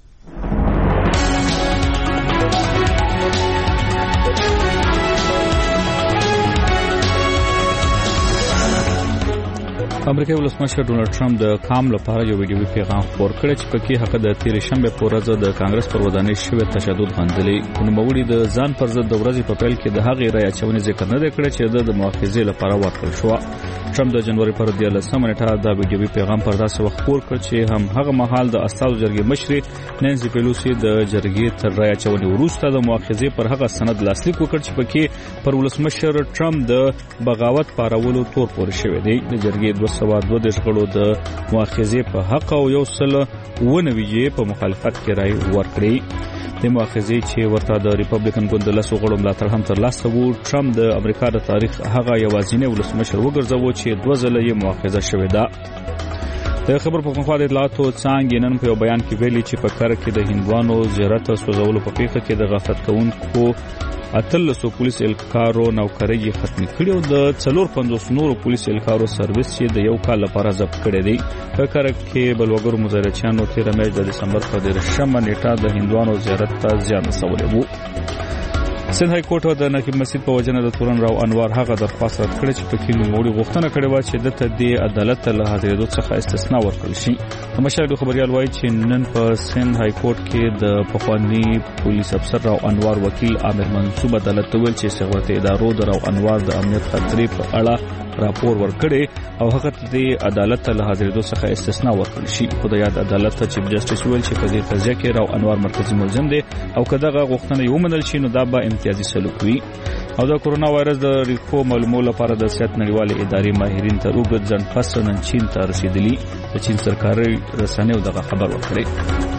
امریکایي ولسمشر ډونالډ ټرمپ د کام لپاره یو ویډیوي پیغام خپور کړ چې پکې حق د تیر شنبه په ورځ د کانګرس پر ودانۍ شوی تشدد غندلې. نوموړي د ځان پر ضد د ورځې په پیل کې د هغې رایه اچونې ذکر نه کړ چې د مؤاخذې لپاره ورکړل شو. ټرمپ د جنوري پر 13 نیټه دا ویډیوي پیغام پر داسې وخت خپور کړ چې هم هغه مهال د استازو جرګې مشرې نانسي پیلوسی د جرګې تر رایه اچونې وروسته د مؤاخذې پر هغه سند لاسلیک وکړ چې پکې پر ولسمشر ټرمپ د بغاوت پارولو تور پورې شوی دی. د جرګې 222 غړو د مؤاخذې په حق او 190 په مخالفت کې رائے ورکړي. د مؤاخذې چې ورته د ریپبلیکن ګوند د 10 غړو ملاتړ هم ترلاسه وو. ټرمپ د امریکا د تاریخ هغه یوازینی ولسمشر وګرځاوه چې 2 ځله یې مؤاخذه شوې ده. د خبر په خوا د اطلاعاتو څانګې نن په بیان کې ویلي چې په کار کې د هندوانو زیارت سوزولو په پیښه کې د غفلت کوونکو 13 پولیس الکارو نوکرۍ ختم کړي او د 450 نورو پولیس الکارو سرویس چې د یو کال لپاره ضبط کړي دي. په کار کې بلوګرو مظاهرچیانو 13 میاشتې د دسمبر په 13 نیټه د هندوانو زیارت ته زیان رسولی وو. سند های کورټ د نقیب مسجد په وجنه د تورن راو انوار هغه درخواست رد کړ چې پکې نوموړي غوښتنه کړې و چې د تدې عدالت له حاضرېدو څخه استثنا ورکړل شي. د مشهور خبريال وایي چې نن په سند های کورټ کې د پخوانی پولیس افسر راو انوار وکیل عامر منصوب عدالت ویل چې سغورت ادارو د راو انوار د امنیت خطرې په اړه راپور ورکړي او هغه د عدالت له حاضرېدو څخه استثنا ورکړل شي. خو د یاد عدالت ته چیف جسټس ویل چې په دې قضیه کې راو انوار مرکزی ملزم دی او کداغه غوښتنه یو منل شي نو دا به امتیازي سلوک وي. او د کورونا وایرس د ریښو معلومولو لپاره د صحت نړیوالې ادارې ماهرین تر اوږد ځنډ پس نن چین ته رسیدلي. د چین سرکاري رسنیو دغه خبر ورکړی.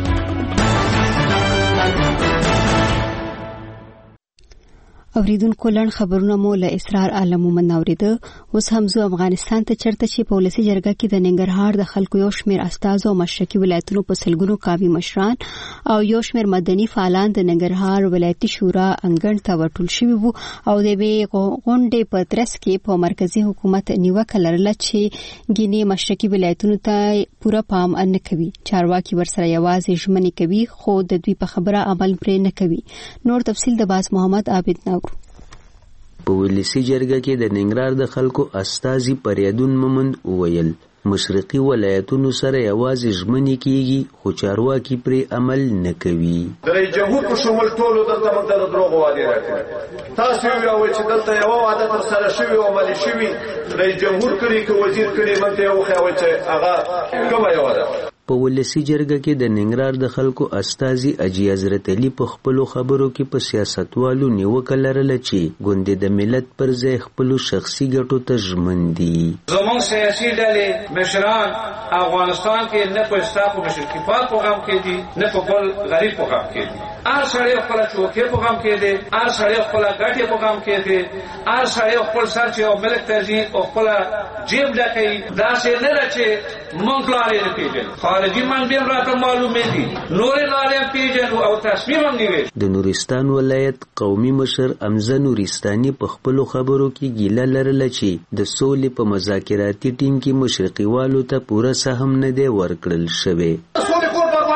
اوریدونکو لړ خبرونه مو له اسرار عالم مومن اوریده. اوس هم زو افغانستان ته چرته چې په ولسی جرګه کې د ننګرهار د خلکو یو شمېر استازو او مشرقي ولایتونو په سلګونو قومي مشران او یو شمېر مدني فعالان د ننګرهار ولایتي شورا انګړ ته ورټول شوي وو او د غونډې په ترڅ کې په مرکزی حکومت نیوکه لرله چې ګینه مشرقي ولایتونو ته پوره پام نه کوي. چارواکي ورسره یوازې ژمنې کوي خو د دوی په خبره عمل پرې نه کوي. نور تفصیل د باز محمد عابد نو. په ولسی جرګه کې د ننګرهار د خلکو استازي پریادون مومند وویل مشرقي ولایتونو سره یوازې ژمنې کیږي خو چارواکي پرې عمل نه کوي. د رئیس جمهور په شمول ټولو دلته موږ ته دروغ وعده راکړي. تاسو یو چې دلته یو وعده تر سره شوی او عملي شوی رئیس جمهور کړي که وزیر کړي موږ ته یو خو چې هغه کومه یو ده. په ولسی جرګه کې د ننګرهار د خلکو استازي اجي حضرت علي په خپل خبرو کې په سیاستوالو نیوکه لرله چې ګوندې د ملت پر ځای خپل شخصي ګټو ته ژمن دي. زموږ سیاسي ډلې مشران افغانستان کې نه په استاپ مشرقي پاک پیغام کې دي نه په بل غریب پیغام کې دي. هر سړی خپل چوکې پیغام کې دي، هر سړی خپل ګټې پیغام کې دي، هر سړی خپل سر چې او ملک ترجی او خپل جیب ډکې. دا څه نه راچې مونږ لارې نه پیژنو. خارجي منبع راته معلومې دي، نورې لارې پیژنو او تصمیم هم نیوي. د نورستان ولایت قومي مشر امزه نورستاني په خپل خبرو کې ګیله لرله چې د سولې په مذاکراتي ټیم کې مشرقي والو ته پوره سهم نه دی ورکړل شوی.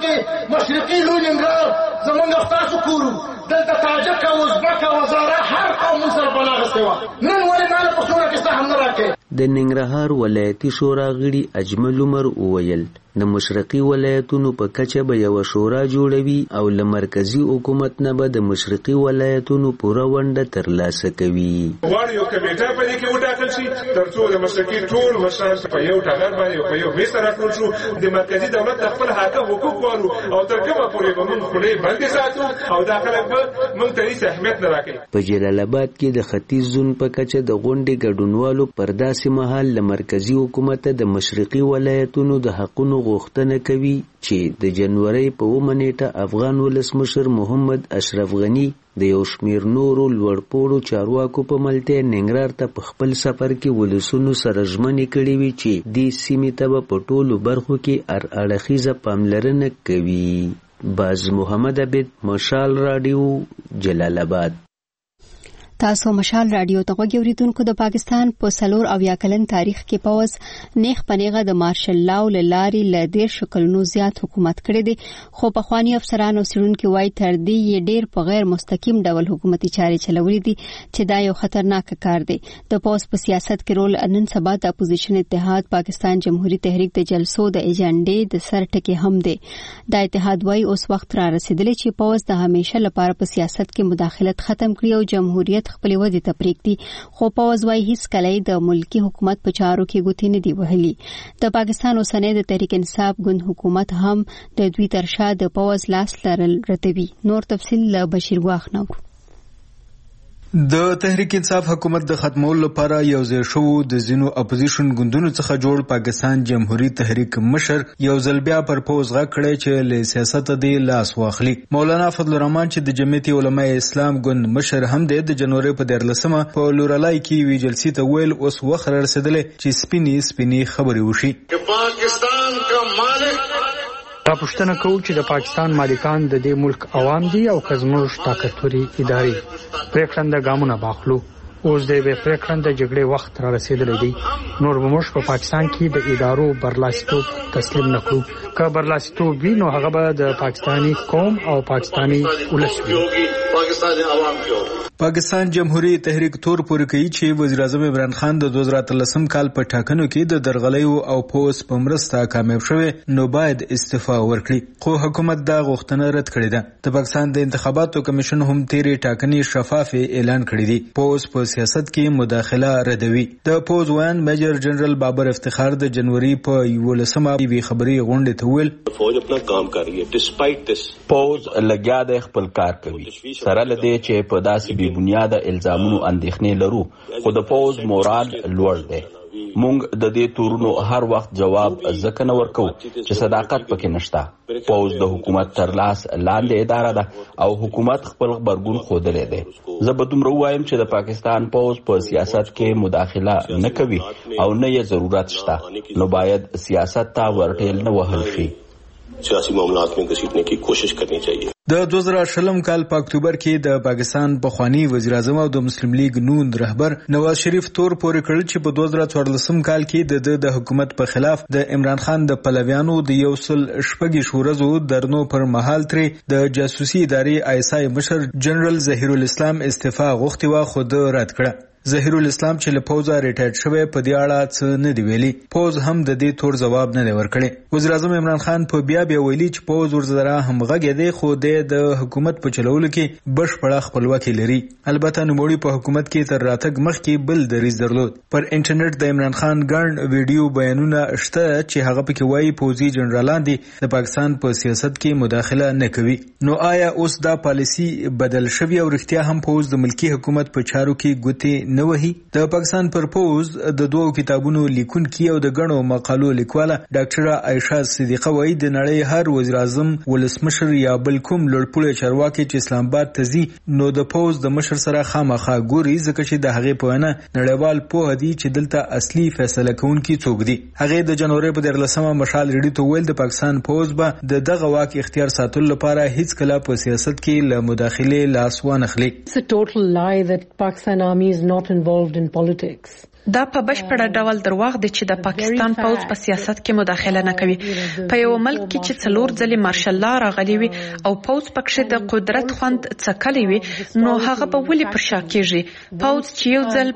کې مشرقي لوی ننګرهار زمونږ ستاسو کورو دلته تاجک او ازبک او هزاره هر قوم سره پناه اخیستې وه. نن ولې ما له پښتونه کې ستا هم نه راکوې؟ د ننګرهار ولایتي شورا غړي اجمل عمر وویل د مشرقي ولایتونو په کچه به یو شورا جوړوي او له مرکزی حکومت نه به د مشرقي ولایتونو پوره ونډه ترلاسه کوي. غواړي یو کمیټه په دې کې وټاکل شي ترڅو د مشرقي ټول مشران په یو ټغر باندې په یو میز راټول شو. د مرکزی دولت خپل حق حقوق وارو او تر کومه پورې به موږ خپلې بندي ساتو او دا خلک به موږ ته هیڅ اهمیت نه راکوي. په جلال آباد کې د ختیځ زون په کچه د غونډې ګډونوالو پر داسې مهال له مرکزی حکومت د مشرقي ولایتونو د حقونو غوښتنه کوي چې د جنوري په 9 نیټه افغان ولسمشر محمد اشرف غنی د یو شمیر نورو لوړپوړو چارواکو په ملتیا ننګرهار ته په خپل سفر کې ولسونو سره ژمنې کړې وي چې دې سیمې ته به په ټولو برخو کې اړخیزه پاملرنه کوي. باز محمد عبید، مشال رادیو، جلال آباد. تاسو مشال رادیو ته غوږی اوریدونکو. د پاکستان په 4 کلن تاریخ کې پوز نیغ پنیغه د مارشل لاو لاري ل 10 کلونو زیات حکومت کړی دی، خو په خواني افسرانو سړونکو وای تر دې یې ډیر په غیر مستقیم ډول حکومتي چارې چلولې دي چې دا یو خطرناک کار دی. د پوز په سیاست کې رول نن سبا د اپوزیشن اتحاد پاکستان جمهوریت تحریک د جلسو د ایجنډې د سر ټکی هم دی. دا اتحاد وای اوس وخت را رسیدلی چې پوز د همیشه لپاره په سیاست کې مداخلت ختم کړي او جمهوریت خپل ودی تپریک دي، خو پوز وای هیڅ کله د ملکی حکومت په چارو کې ګوتې نه دی وهلي. د پاکستان اوسنۍ د تحریک انصاف ګوند حکومت هم د دوی ترشا د پوز لاس لرل رتبي. نور تفصیل له بشیر واخ نو. د تحریک انصاف حکومت د ختمولو لپاره یو ځای شو د زینو اپوزیشن ګوندونو څخه جوړ پاکستان جمهوریت تحریک مشر یو ځل بیا پر پوز غږ کړی چې له سیاست دی لاس واخلي. مولانا فضل الرحمن چې د جمعیت علماء اسلام ګوند مشر هم دی، د جنوري په 14مه په لورلای کې وی جلسې ته ویل اوس وخت رسیدلی چې سپینی خبرې وشي. پاکستان کا مالک دا پوښتنه کوو چې د پاکستان مالکان د دې ملک عوام دي او کزموږ طاقتوري ادارې پریکړنده ګامونه باخلو. اوس د پریکړنده جګړې وخت را رسیدلی دی، نور به موږ په پاکستان کې د ادارو برلاسیتوب تسلیم نکړو. که برلاسیتوب وي نو هغه به د پاکستاني قوم او پاکستاني ولس وي. پاکستان جمهوریت تحریک تور پورې کوي چې وزیر اعظم عمران خان د 2013 کال په ټاکنو کې د درغلیو او پوس په مرسته کامیاب شوی نو باید استعفا ورکړي، خو حکومت دا غوښتنه رد کړې ده. د پاکستان د انتخاباتو کمیشن هم تیرې ټاکنې شفاف اعلان کړې دي. پوس په سیاست کې مداخله ردوي. د پوز وان میجر جنرال بابر افتخار د جنوري په 11مه وی خبري غونډه ته ویل فوج خپل کام کوي ډسپایټ دس پوز لګیا د خپل کار کوي سره لدی چې په داسې بی بنیاد الزامونو اندېښنې لرو، خو د پوز مورال لوړ دی. مونږ د دې تورونو هر وخت جواب ځکه نه ورکو چې صداقت پکې نشته. پوز د حکومت تر لاس لاندې اداره ده او حکومت خپل خبرګون ښودلی دی. زه به دومره ووایم چې د پاکستان پوز په سیاست کې مداخله نه کوي او نه یې ضرورت شته، نو باید سیاست ته ورټیل نه وهل شي. سیاسی معاملات میں گھسیٹنے کی کوشش کرنی چاہیے. د 2020 کال په اکتوبر کې د پاکستان پخوانی وزیر اعظم او د مسلم لیگ نون رهبر نواز شریف تور پورې کړل چې په 2014 کال کې د حکومت په خلاف د عمران خان د پلویانو د 106 ورځو درنو پر مهال ترې د جاسوسي ادارې آیسای مشر جنرال ظهیر الاسلام استعفا غوښتي و، خو د رد کړه. ظهیر الاسلام چې له پوزه ریټایرډ شوی په دې اړه څه نه دی ویلي. پوز هم د دې تور جواب نه دی ورکړی. وزیر اعظم عمران خان په بیا ویلي چې پوز ورزره هم غږی دی، خو د حکومت په چلولو کې بشپړه خپلواکي لري. البته نوموړي په حکومت کې تر راتګ مخکې بل دریځ درلود. پر انټرنیټ د عمران خان ګڼ ویډیو بیانونه شته چې هغه پکې وایي پوزي جنرالان دي د پاکستان په سیاست کې مداخله نه کوي. نو آیا اوس دا پالیسی بدل شوی او رښتیا هم پوز د ملکی حکومت په چارو کې ګوتې نه وهي؟ د پاکستان پر پوز د 2 کتابونو لیکونکي او د غنو مقالو لیکواله ډاکټر عائشه صدیقه وایي د نړۍ هر وزیر اعظم ولسمشر یا بل کوم لوړپوړی چارواکي چې اسلام آباد ته ځي نو د پوز د مشر سره خامخا ګوري، ځکه چې د هغې په وینا نړیوال پوه دي چې دلته اصلي فیصله کوونکي څوک دي. هغې د جنوري په 14مه مشال ریډي ته ویل د پاکستان پوز به دغه واک اختیار ساتلو لپاره هیڅ کله په سیاست کې له مداخله لاس وانخلي. It's a total lie that Pakistan Army is not involved in politics. دا په بشپړه ډول درواغ دی چې د پاکستان پوځ په سیاست کې مداخله نه کوي. په یو ملک کې چې 4 ځلې مارشل لا راغلی وي او پوځ پکښې د قدرت خوند څکلی وي نو هغه به ولې پر شا کېږي؟ پوځ چې یو ځل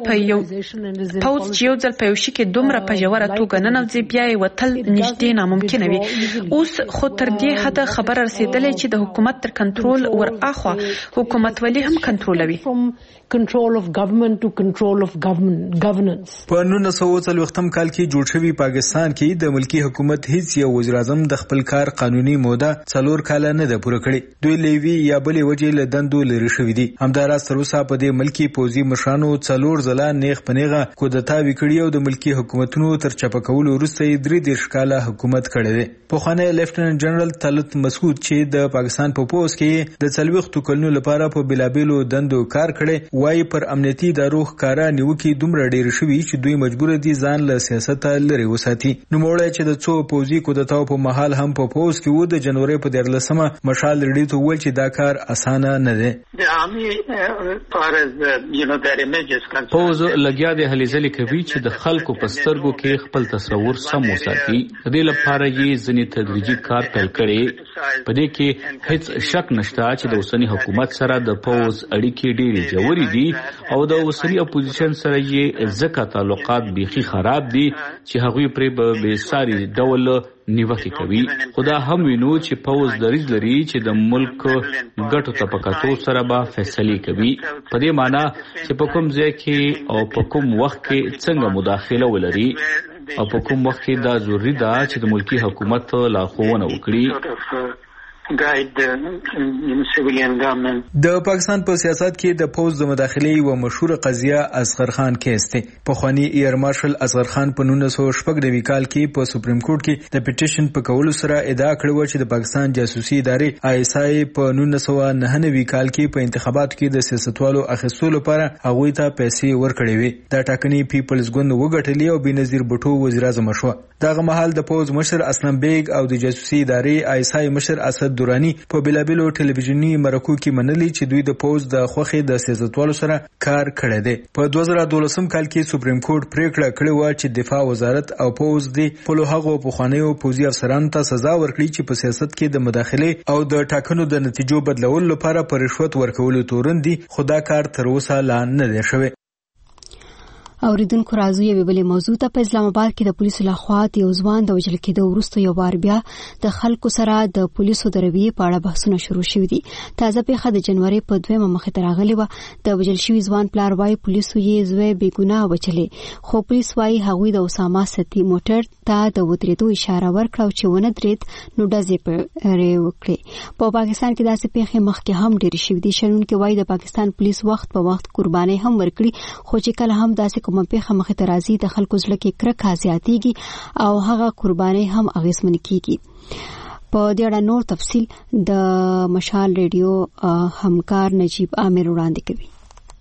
په یو شي کې دومره په ژوره توګه ننوځي بیا یې وتل نږدې ناممکنه وي. اوس خو تر دې حده خبره رسېدلې چې د حکومت تر کنټرول ور اخوا حکومت ولې هم کنټرولوي. control of government to control of governance. په 1940 کال کې جوړ شوی پاکستان کې د ملکی حکومت هیڅ یو وزیر اعظم د خپل کار قانوني موده 4 کال نه ده پوره کړې. دوی لیوی یا بلې وجې له دندو لري شوې دي. همداراز تر اوسه په دې ملکی پوځي مشرانو 4 ځله نیغ پنیغه کودتا وکړي او د ملکی حکومتونو تر چپه کولو وروسته 3 کاله حکومت کړی دی. پخوانی لیفټننټ جنرال طلعت مسعود چې د پاکستان په پوځ کې د 40 کلونو لپاره په بلابلو دندو کار کړی وایي پر امنیتي ادارو ښکارا نیوکې دومره ډېرې شوي چې دوی مجبور دي ځان له سیاسته لرې وساتي. نوموړی چې د څو پوځي کودتاو په مهال هم په پوځ کې و د جنوري په 14 مشال ریډي ته وویل چې دا کار اسانه نه دی. پوځ لګیا دی هلې ځلې کوي چې د خلکو په سترګو کې خپل تصور سم وساتي. د دې لپاره یې ځینې تدریجي کار پیل کړی. په دې کې هیڅ شک نشته چې د اوسني حکومت سره د پوځ اړیکې ډېرې ژورې دي او د اوسني اپوزیشن سره یې ځکه تعلقات بیخي خراب دي چې هغوی پرې به بېساري ډول نیوکې کوي. خو دا هم وینو چې پوځ دریځ لري چې د ملک ګټو ته په کتو سره به فیصلې کوي. په دې معنی چې په کوم ځای کې او په کوم وخت کې څنګه مداخله ولري او په کوم وخت کې دا ضروري ده چې د ملکی حکومت لارښوونه وکړي. د پاکستان په سیاست کې د پوځ د مداخلې یو مشهور قضیه اصغر خان کیس دی. پخوانی ایر مارشل اصغر خان په 1996 کال کې په سپریم کورټ کې د پټیشن په کولو سره ادعا کړې چې د پاکستان جاسوسي ادارې آی اس آی په 1999 کال کې په انتخاباتو کې د سیاستوالو اخیستلو لپاره هغوی ته پیسې ورکړې وي. دا ټاکنې پیپلز ګوند وګټلې او بېنظیر بوټو وزیر اعظم شو. دغه مهال د پوځ مشر اسلم بیگ او د جاسوسي ادارې آی اس آی مشر اسد دورانی په بلابلو ټلویزیونی مرکو کې منلي چې دوی د پوځ د خوخي د سیاستوالو سره کار کړی دی. په 2012 کال کې سپریم کورټ پریکړه کړې و چې دفاع وزارت او پوځ د خپل هغو پخوانیو پوځي افسرانو ته سزا ورکړي چې په سیاست کې د مداخله او د ټاکنو د نتیجو بدلولو لپاره پر رشوت ورکولو تورن دي. خو دا کار تر اوسه لا نه دی شوی. اوریدونکو راځو یو بل موضوع ته. په اسلام آباد کې د پولیسو لخوا د یو ځوان د وژل کېدو وروسته یو بار بیا د خلکو سره د پولیسو د رویې په اړه بحثونه شروع شوي دي. تازه پیښه د جنوري په 2 مخې ته راغلې وه. د وژل شوي ځوان پلار وایي پولیسو یې زوی بې ګناه وچلې، خو پولیس وایي هغوی د اسامه ستی موټر ته د ودرېدو اشاره ورکړه او چې ونه درېد نو ډزې پرې وکړې. په پاکستان کې داسې پیښې مخکې هم ډېرې شوي دي. شنونکي وایي د پاکستان پولیس وخت په وخت قربانۍ هم ورکړي، خو چې کله هم داسې کومه پیښه مخې ته راځي د خلکو زړه کې کرکه زیاتېږي او هغه قربانۍ هم اغېزمنې کېږي. په دې اړه نور تفصیل د مشال ریډیو همکار نجیب عامر وړاندې کوي.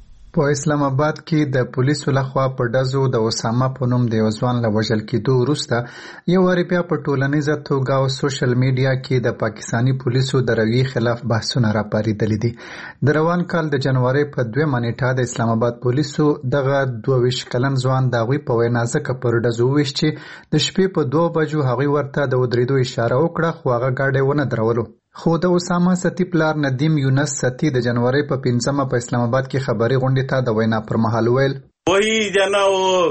په اسلام آباد کې د پولیسو لخوا په ډزو د اسامه په نوم د یو ځوان له وژل کېدو وروسته یو وارې بیا په ټولنیزه توګه او سوشل میډیا کې د پاکستاني پولیسو د رویې خلاف بحثونه راپارېدلي دي. د روان کال د جنوري په 2 نیټه د اسلام آباد پولیسو دغه 22 کلن ځوان د هغوی په وینا ځکه پر ډزو وویشت چې د شپې په 2 بجو هغوی ورته د ودرېدو اشاره وکړه، خو هغه ګاډی ونه درولو. خو د اسامه ستی پلار ندیم یونس ستی د جنوري په 5 په اسلام آباد کې خبري غونډې ته د وینا پر مهال ویل وہی جنا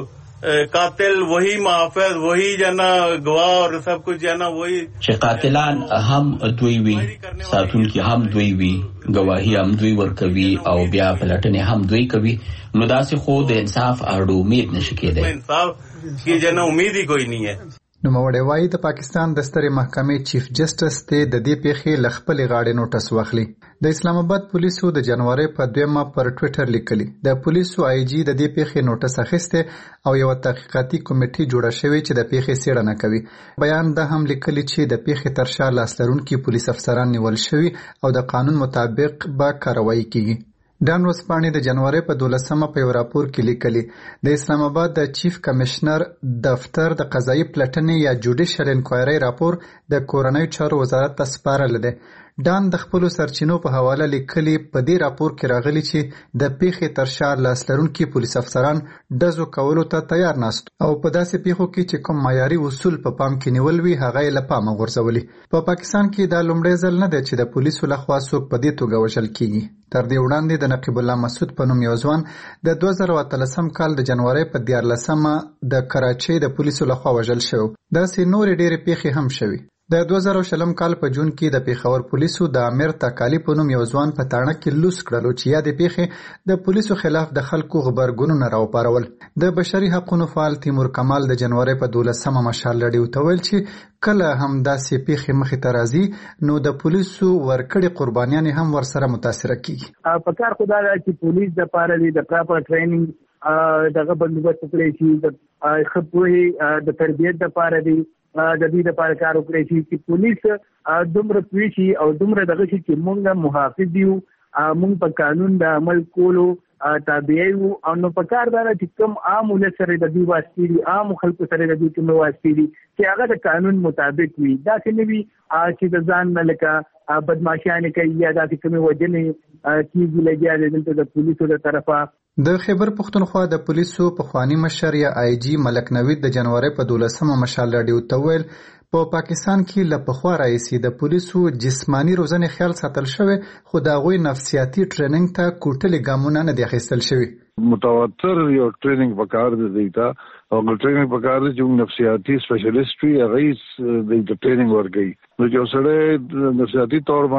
وہ قاتل وہی محافظ وہی جنا گواہ اور سب کچھ جنا وہی چې قاتلان هم دوی وي، ساتونکي هم دوی وي، گواهی هم دوی ورکوي او بیا پلټنې هم دوی کوي. نو داسې خو د انصاف اړو امید نشي کېدای. انصاف کی جنا امید ہی کوئی نہیں ہے. نوموړی وایي د پاکستان د سترې محکمې چیف جسټس ته د دې پیښې له خپلې غاړې نوټس واخلي. د اسلام آباد پولیسو د جنوري په 2 پر ټویټر لیکلي د پولیسو آی جی د دې پیښې نوټس اخیسته او یو تحقیقاتي کمیټه جوړه شوې چې د پیښې څېړنه کوي. بیان ده هم لیکلي چې د پیښې تر شا لاس لرونکي پولیس افسران نیول شوي او د قانون مطابق به کاروایی کیږي. ډان ورځپاڼې د جنوري په 12 په یو راپور کې لیکلي د اسلام آباد د چیف کمشنر دفتر د قضایي پلټنې یا جوډیشل انکوایري راپور د کورنیو چارو وزارت ته سپارل دی. ډان د خپل سرچینو په حواله لیکلي په دې راپور کې راغلي چې د پیښې تر شا لاس لرونکي پولیس افسران ډزو کولو ته تیار ناست او په داسې پیښو کې چې کوم معیاري اصول په پام کې نیول وي هغه یې له پامه غورځولي. په پاکستان کې دا لومړی ځل نه دی چې د پولیسو لخوا څوک په دې توګه وژل کیږي. تر دې وړاندې د نقیب الله مسعود په نوم یو ځوان د 2013 کال د جنوري په 14مه د کراچۍ د پولیسو لخوا وژل شو. داسې نورې ډېرې پیښې هم شوي. د 2020 کال په جون کې د پیښور پولیسو د امیر تکالی په نوم یو ځوان په تاڼه کې لوس کړلو چې یادې پیښې د پولیسو خلاف د خلکو غبرګونونه راوپارول. د بشري حقوقو فعال تیمور کمال د جنوري په 12مه مشال لړۍ وتویل چې کله هم داسې پیښې مخې ته راځي نو د پولیسو ورکړې قربانیان هم ورسره متاثره کیږي. په کار خدای دا چې پولیس د پاره د پراپر ټریننګ دغه بندوبست کړی شي، د خپوي د تربیت د پاره دی د دې لپاره کار وکړي چې پولیس دومره پوي شي او دومره دغه شي چې موږ محافظ یو، موږ په قانون د عمل کولو تابع یو او نو په کار دا چې کوم عام ولس سره د دې واسطې دي، عام خلکو سره د دې کوم واسطې دي چې هغه د قانون مطابق وي. دا چې نوي چې د ځان نه لکه بدمعشانه کوي یا د کومې وجنې کیږي لګیا دي د پولیسو له طرفه. د خیبر پښتونخوا د پولیسو پخوانی مشر یا آی جی ملک نوید د جنوري په 12مه مشال لړۍ وتویل په پاکستان کې له پخوا راهیسې د پولیسو جسمانی روزنې خیال ساتل شوی، خو د هغوی نفسیاتي ټریننګ ته کوټلې ګامونه نه دي اخیستل شوي. متواتر یو ټریننګ پکار دی ته او ټریننګ پکار دی چې نفسیاتي سپیشلیسټ وي، هغه د ټریننګ ورګي نو چې سره نفسیاتي تور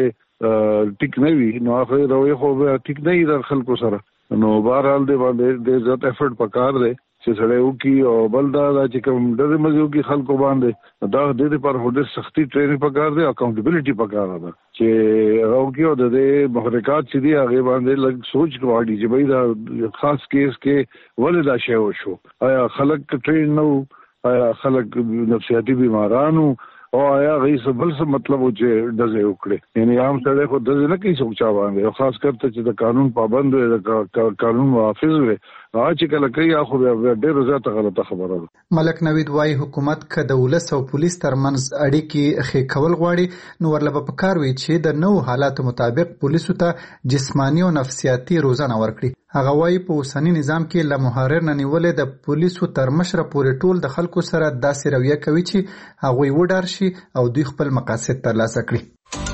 باندې ټیک نه وي نو هغه روي خو به ټیک نه وي د خلکو سره. نو بهرحال دی باندې د ذات افورت پکار دی چې سره یو کی او بل دا چې کوم د مزو کی خلکو باندې دا د دې پر هډه سختي ټریننګ پکار دی، اکاونټیبিলিټي پکار ده چې او کی او د محرکات چې دی هغه باندې لږ سوچ غواړي چې بھئی دا خاص کیس کې ولې دا شی وشو، آیا خلک ټرین نو، آیا خلک نفسیاتي بیمارانو او آیا غي بل څه مطلب و چې دزه وکړي. یعنی عام سره خو دزه نه کوي څوک چا باندې، خاص کرته چې د قانون پابند وي، د قانون محافظ وي، چې کله کوي خو ډېر زیاته غلطه خبره ده. ملک نوید وايي حکومت که د ولس او پولیس ترمنځ اړیکې ښې کول غواړي نو ورله به پکار وي چې د نوو حالاتو مطابق پولیسو ته جسمانی او نفسیاتي روزنه ورکړي. هغه وايي په اوسني نظام کې له محرر نه نیولې د پولیسو تر مشره پورې ټول د خلکو سره داسې رویه کوي چې هغوی وډار شي او دوی خپل مقاصد ترلاسه کړي.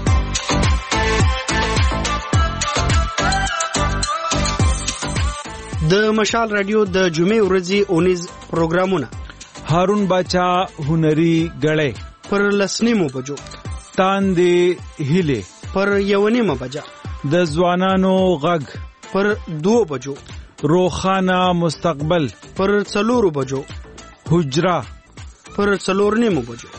د مشال رادیو د جمعې ورځې اونیز پروګرامونه هارون باچا هنري غړې پر لسنیمو بجو، تاندې هیله پر یونیمه بجا، د ځوانانو غږ پر 2 بجو، روخانه مستقبل پر 4 بجو، حجرا پر 4 نیمو بجو.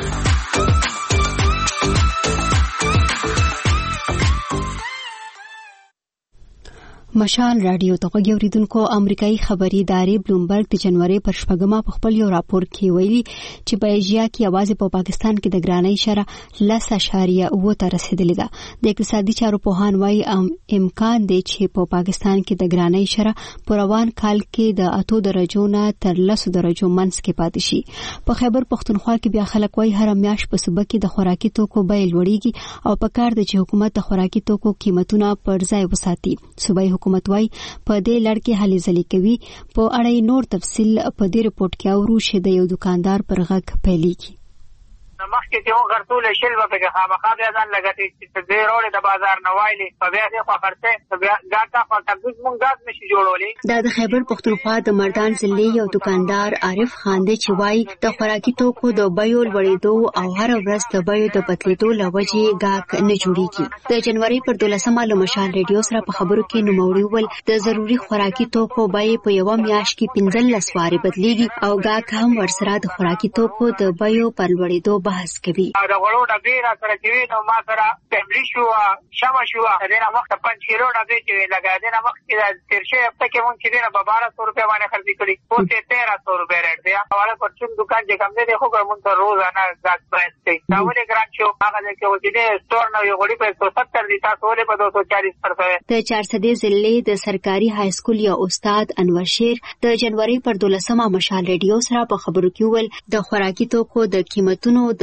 مشال رادیو ته غوړیدونکو امریکایي خبري ادارې بلومبرګ د جنوري پر 8مه په خپل یو راپور کې ویلي چې په ایشیا کې یوازې په پاکستان کې د ګرانۍ شرح 10.9 ته رسیدلې ده. د اقتصادي چارو پوهان وايي امکان دی چې په پاکستان کې د ګرانۍ شرح په روان کال کې د 8 درجو نه تر 10 درجو منځ کې پاتې شي. په خیبر پښتونخوا کې بیا خلک وايي هر میاشت په صوبه کې د خوراکي توکو بیې لوړیږي او په کار دی چې حکومت د خوراکي توکو قیمتونه پر ځای وساتي. صوبایي حکومت وايي په دې لړ کې هلې ځلې کوي. په اړه نور تفصیل په دې رپورت کې اورو چې د یو دکاندار پر غږ پیلېږي. مخکې چې و غرطول شل به پکې خامخا بیا ځان لګټي چې دې روړې د بازار نه وایلې په بیا دې خوا خرڅې بیا ګاټا خوا تبدیز مونږ ګاز نشي جوړولی. دا د خیبر پښتونخوا د مردان ضلع یو دکاندار عارف خان دی چې وایي د خوراکي توکو د بیو لوړېدو او هر ورځ د بیو د بدلېدو له وجې ګاک نه جوړېږي. د جنوري پر 12مه له مشال ریډیو سره په خبرو کې نوموړي وویل د ضروري خوراکي توکو بیې په یوه میاشت کې 15 وارې بدلېږي او ګاک هم ورسره د خوراکي توکو د بیو پر لوړېدو بحث کوي. د غوړو ډبې را سره چې وي نو ما سره فیملي شو شمه شو د دې نه مخکې 5 کیلو ډبې چې وي لګا دې نه مخکې د تیر شوی هفته کې مونږ چې دی نه په 1200 روپۍ باندې خرڅې کړي اوس یې 1300 روپۍ ریټ دی. حواله پرچون دکان چې کوم دی خو مونږ ته روزانه ګاز پرایس کوي. دا ولې ګران شو هغه ځای کې چې دی سټور نه یو غوړي په 170 دی تاسو ولې په 240 پر کوي. د 400 ضلع د سرکاري های سکول یا استاد انور شیر د جنوري پر 12مه مشال ریډیو سره په خبرو کې وویل د خوراکي توکو د قیمتونو د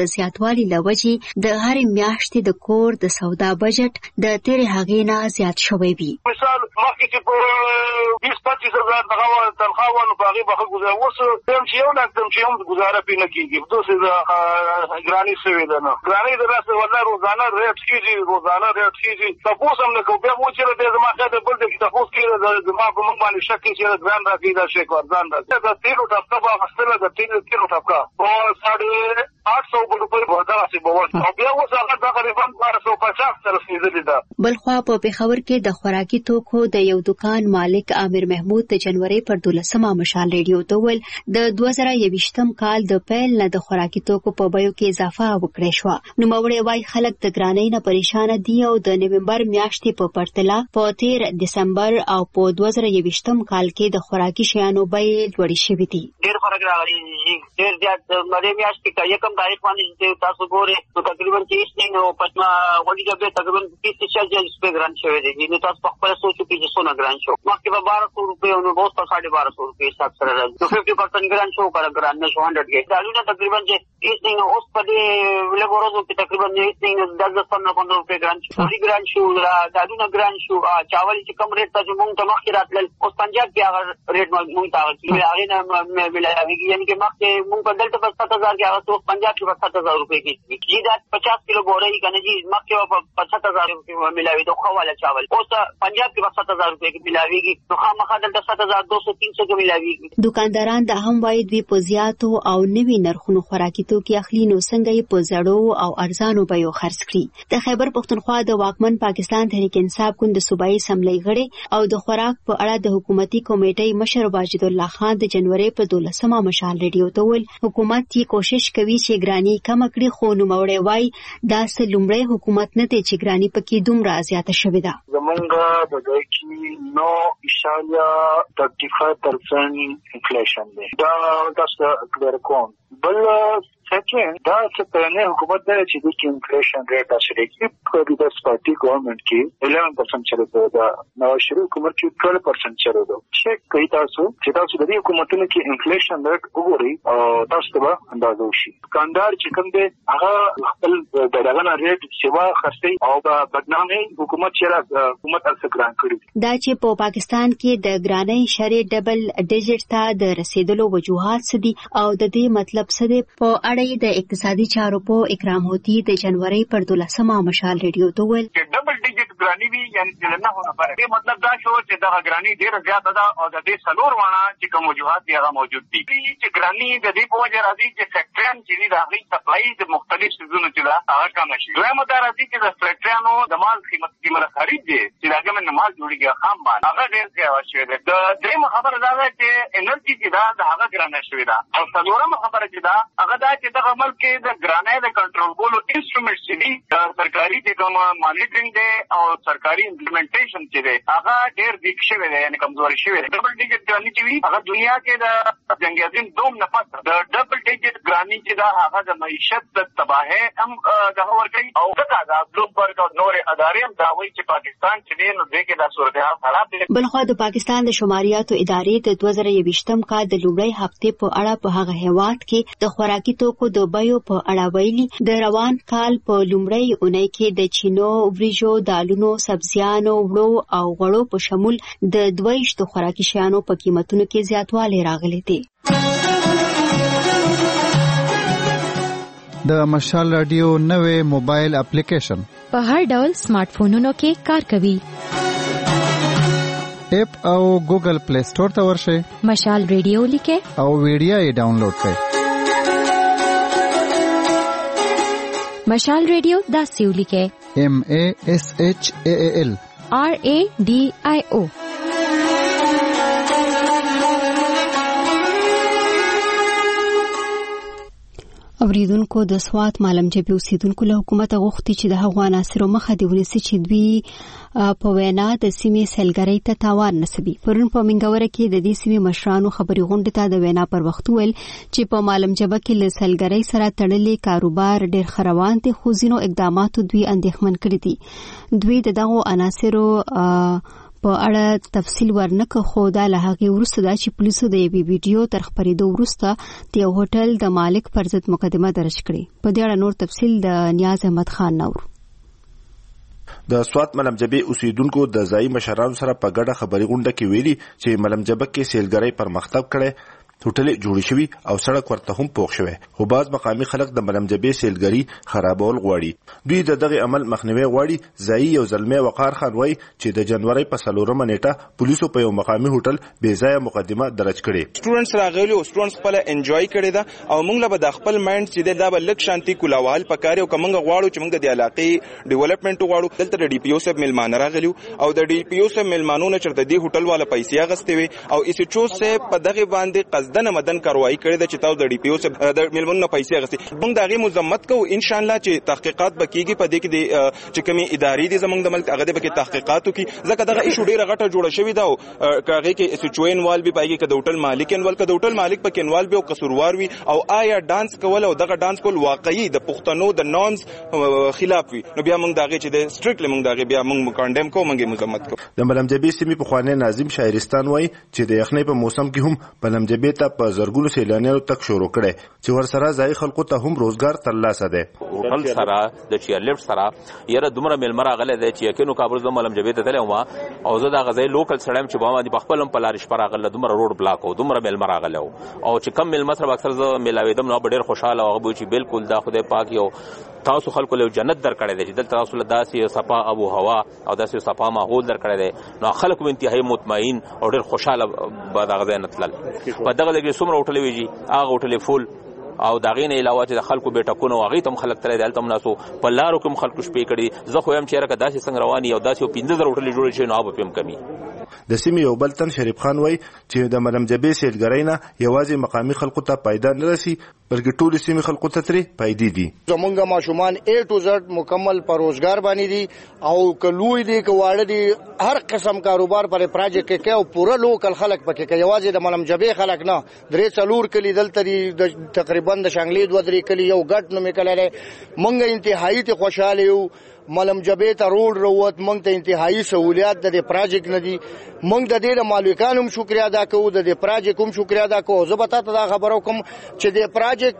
د زیاتوالي لوجې د هر میاشتې د کور د سودا بجټ د تیرې هغې نه زیات شوی وي. مثال مخکې چې په 20-25 هزار دغه تنخواه ونه په هغې به ښه ګزاره اوس یم چې 1 لاک چې هم ګزاره پرې نه کېږي. داسې ګراني شوې ده. نه ګراني د راسه والله روزانه ریټ کېږي تپوس هم نه کوو. بیا مو چې دی زما خیال دی بل دی چې تپوس کېږي زما په موږ باندې شک کوي چې ګران راکوي دا شی کار ځان راکوي. د تیلو ټپکه به اخیستله د تیلو ټپکه په 850 روپۍ به دغسې به ورکړي او بیا اوس هغه تقریبا 1250 ته رسېدلې ده. بلخوا په پېښور کې د خوراکي توکو د یو دکان مالک عامر محمود د جنوري پر 12مه مشال ریډیو ته وویل د 2021م کال د پیل نه د خوراکي توکو په بیو کې اضافه وکړې شوه. نوموړی وایي خلک د ګرانۍ نه پریشانه دي او د نومبر میاشتې په پرتله په 13 دسمبر او په 2021م کال کې د خوراکي شیانو بیې لوړې شوې دي. ډېر فرق راغلی دی. ډېر زیات د میاشتې کې یکم تاریخ باندې تاسو ګورئ نو تقریبا 30 نه او پټما وړي د تقریبا 30-40 روپۍ ګران شوی دی. نو تاسو په خپل سوچ کې چې څونه ګران شو. مخکې به 1200 روپۍ او نو اوس په 1250 روپۍ حساب سره راځي. نو 50% ګران شو کړه ګران نه شو 100 کې. دالونه تقریبا چې هیڅ نه اوس په دې لګورو کې تقریبا هیڅ نه 10-15 روپۍ ګران شو. وړي ګران شو دالونه ګران شو. چاول چې کم ریټ ته مونږ ته مخکې راتلل اوس پنجاب کې هغه ریټ مونږ ته هغه نه ملایوي. یعنی کې مخکې مونږ په دلته 7000 کې هغه اوس پنجاب کې 7000 روپۍ کې جی دا 50 کیلو بورې کنه جی مخکې په 7000 روپۍ ملایوي د خو والا چاول اوس پنجاب کې 7000 روپۍ کې ملایويږي. نو خامخا دلته 7200-300 کې ملایويږي. دکانداران د هم وايي دوی په زیاتو او نوي نرخونو خوراکي توکي اخلي نو څنګه یې په زړو او ارزانو بیو خرڅ کړي. د خیبر پښتونخوا د واکمن پاکستان تحریک انصاف ګوند صوبایي اسمبلی غړي او د خوراک په اړه د حکومتي کمیټې مشر واجد الله خان د جنوري په 12مه مشال ریډیو ته ویل حکومت یې کوشش کوي چې ګرانی کم کړي خو نوموړی وایي دا څه لومړی حکومت نه دی چې ګرانی پکې دومره زیاته شوې ده. زمونږ د دې کې 9.35% انفلیشن دی. دا تاسو کلیر کوم. بل سیکنډ دا چې په نه حکومت د چې د انفلیشن ریټ اصلي کې په د پارټي ګورنمنت کې 11% چره ده. نو شروع حکومت کې 12% چره ده. چیک کوي تاسو چې تاسو د دې حکومتونو کې انفلیشن ریټ وګورئ او تاسو ته اندازه وشي. کاندار چې کوم دی هغه خپل د دغه ریټ سیوا خرڅي او د بدنامي حکومت چې حکومت ارڅګران کړی. دا چې په پاکستان کې د ګرانۍ شرې ډبل ډیجټ ته د رسیدلو وجوهات څه دي او د دې مطلب څه دی په اړه د اقتصادي چارو په اکرام هوتی د جنوري پر 12مه مشال ریډیو ته ویل ډبل ډیجټ ګرانی وی یعنی چې نه هونه پاره. دې مطلب دا شو چې دا ګرانی ډیره زیاته ده او د دې څلور وانه چې کوم وجوهات دی هغه موجود دي. چې ګرانی د دې په وجه راځي چې فیکټریان چې د هغې سپلای د مختلف سيزونو چې دا هغه کم شي. دویمه دا راځي چې د فیکټریانو د مال قیمت خرید دي چې دا کوم مال جوړیږي خام مال هغه ډیر ځای شوی دی. د درېمه خبره دا ده چې انرژي چې دا هغه ګرانه شوی ده. او څلورمه خبره چې دا هغه دا چې دغه ملک کې د ګرانۍ د کنټرول کولو انسټرومنټ چې دي سرکاري د کوم مانیټرینګ دی او سرکاري امپلیمنټیشن چې دی هغه ډېر ویک شوی دی یعنی کمزوري شوی دی. ډبل ډیجټ ګرانۍ چې وي هغه دنیا کې د جنګ عظیم دوم نه پس د ډبل ډیجټ ګرانۍ چې دا هغه د معیشت د تباهۍ هم دغه ورکوي او دغه د بلومبرګ او نور ادارې هم دا وایي چې پاکستان چې دی نو دې کې دا صورتحال خراب دی. بلخوا د پاکستان د شماریاتو ادارې د 2021م کال د لومړۍ هفتې په اړه په هغه هیواد کې د خوراکي توکو د بیو په اړه ویلي د روان کال په لومړۍ اونۍ کې د چینو، وریجو، دالونو، سبزیانو، وړو او غوړو په شمول د 22 خوراکي شیانو په قیمتونو کې زیاتوالی راغلی دی. د مشال رادیو نوې موبایل اپلیکیشن په هر ډول سمارټ فونونو کې کار کوي. اپ او ګوګل پلی سٹور ته ورشئ، مشال رادیو لیکه او ویډیو یې ډاونلوډ کړئ. مشال رادیو داسې ولیکه MASHAAL RADIO. اوریدونکو د سوات معلم جبي اوسیدونکو له حکومت غوښتي چې د هغو عناصرو مخه دی ونیسي چې دوی په وینا د سیمې سیلګرۍ ته تاوان نسبي. پرون په منګوره کې د دې سیمې مشرانو خبري غونډه ته د وینا پر وخت ویل چې په معلم جبه کې له سیلګرۍ سره تړلې کاروبار ډېر خروان دي خو ځینو اقداماتو دوی اندېښمن کړي دي. دوی د دغو عناصرو په اړه تفصیل ورنکه خو دا له هغه وروسته دا چې پولیسو د یوې ویډیو تر خبرېدو وروسته د یو هوټل د مالک پر ضد مقدمه درج کړې. په دې اړه نور تفصیل د نیاز احمد خان نور. د سوات ملمجبې اوسیدونکو د ځایي مشرانو سره په ګډه خبري غونډه کې ویلي چې ملمجبه کې سیلګرۍ پرمختګ کړي، هوټل جوړ شوی او سړک ورته هم پوښ شوی، خو باز مقامي خلک د ملمجبې سیلګرۍ خرابول غواړي. دوی د دغه عمل مخنیوي غواړي. ځایي یو زلمی وقار خان وایي چې د جنوري په 4 نیټه پولیسو په یو مقامي هوټل بې ځایه مقدمه درج کړې. سټوډنټس راغلي او سټوډنټس خپل انجوای کړي دا او موږ له د خپل مایند چې دا بل لک شانتي کولاوال پکاري او کومه غواړو چې موږ د علاقې ډیولپمنٹ غواړو. دلته د ډي پی او سب ملمان راغلي او د ډي پی او سب ملمانونو چرته دی هوټل والا پیسې غستې وي او اس ایچ او سه په دغه باندې قصدن مدن کاروایی کړی د چتاو د ډي پی او سب د ملمانونو پیسې غستې. موږ دغه مذمت کوو ان شاء الله چې تحقیقات بکیږي په دې کې د چې کومي ادارې دي زمونږ د ملک هغه د بکې تحقیقات وکي ځکه دغه ایشو ډیره غټه جوړه شوې ده او هغه کې اس ایچ او انوال به پایږي کده هوټل مالک انوال کده هوټل مالک په انوال به او قصوروار وي او آیا ډانس کول او دغه ډانس کول واقعي د پښتنو د نورمز خلاف وي نو بیا موږ دغه چې د سټریکټلی موږ دغه بیا موږ کانډم کوو موږ مذمت کوو. د ملمجبې سیمې په خوانې ناظم شاعرستان وایي چې د یخنۍ په موسم کې هم ملمجبې ته په زرګونو سیلانیانو تک شروع کړي چې ورسره ځای خلکو ته هم روزګار ترلاسه ده. هوټل سره د چیر لیفټ سره یره دومره ملمر غلې ده چې یقینو کابل زما ملمجبې ته تلم او زه د غزای لوکل سړم چې باندې په خپلم په لارش پر غلې دومره روډ بلاک او دومره ملمر غلې او چې کم ملمر سره اکثر زه ملاویدم نو ډېر خوشاله او غو چې بالکل دا خدای پاک یو تاسو خلکو له جنت در کړی دی چې دلته تاسو له داسې صفا ابو هوا او داسې صفا ماحول در کړی دی نو خلکو انتهایی مطمئن او ډېر خوشاله به دغه ځای نه تلل. په دغه ځای کې څومره هوټلې ویجي هغه هوټلې فول او داغې نه علاوه چې د خلکو بیٹکونه او هغې ته هم خلک تللی دی هلته هم ناسو په لارو کې هم خلکو شپې کړي. زه خو یم چې یاره که داسې څنګه رواني او داسې 15,000 هوټلې جوړې شوي نو هغه به پې هم کمي. د سیمې یو بل تن شریف خان وایي چې د ملمجبې سیلګرۍ نه یوازې مقامي خلکو ته پیدا نه رسي بلکې ټولې سیمې خلکو ته ترې پیدې دي. زمونږ ماشومان A to Z مکمل په روزګار باندې دي او که لوی دي که واړه دي هر قسم کاروبار پر پراجیکټ کې کوي او پوره لوکل خلک پکې کوي. یوازې د ملمجبې خلک نه 3-4 کلي دلته دي تقریبا د شانګلې 2-3 کلي یو ګډ نوم یې کړی. موږ انتهایی ته خوشاله یو ملمجبې ته روډ وروت موږ ته انتهایی سہولیات د پراجیکټ نه دي. موږ د دې مالکانو هم شکریا ادا کوو د پراجیکټ هم شکریا ادا کوو. زه به تاسو ته دا خبرو کوم چې د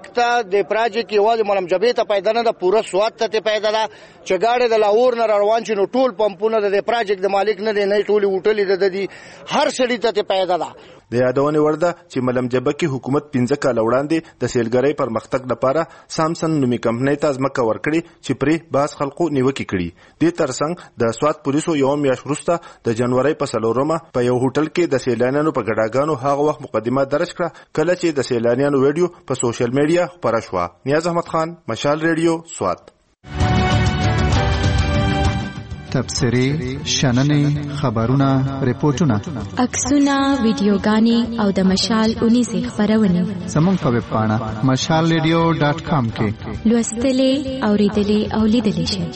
پراجیکټ یوازې ملمجبې ته پیدا نه ده پوره سوات ته پیدا ده چې گاډي د لاهور نه روان شي نو ټول پمپونه د پراجیکټ د مالک نه دي نه ټول هوټلې د دي هر سړی ته پیدا ده. د یادونې وړ ده چې ملمجبه کې حکومت 15 کاله وړاندې د سیلګرۍ پرمختګ لپاره سامسن نومي کمپنۍ ته ځمکه ورکړې چې پرې باز خلکو نیوکې کړي. دې ترڅنګ د سوات پولیسو یو میاشت وروسته د جنوري په 4 په یو هوټل کې د سیلانیانو په ګډاګانو هغه وخت مقدمه درج کړه کله چې د سیلانیانو ویډیو په سوشل میډیا خپره شوه. نیاز احمد خان، مشال ریډیو، سوات. تبصرې، شننې، خبرونه، ریپورتونه، عکسونه، ویډیوګانې او د مشال 19 خبرونه زموږ په ویب پاڼه mashalradio.com کې لوستلې، اوریدلې او لیدلې شئ.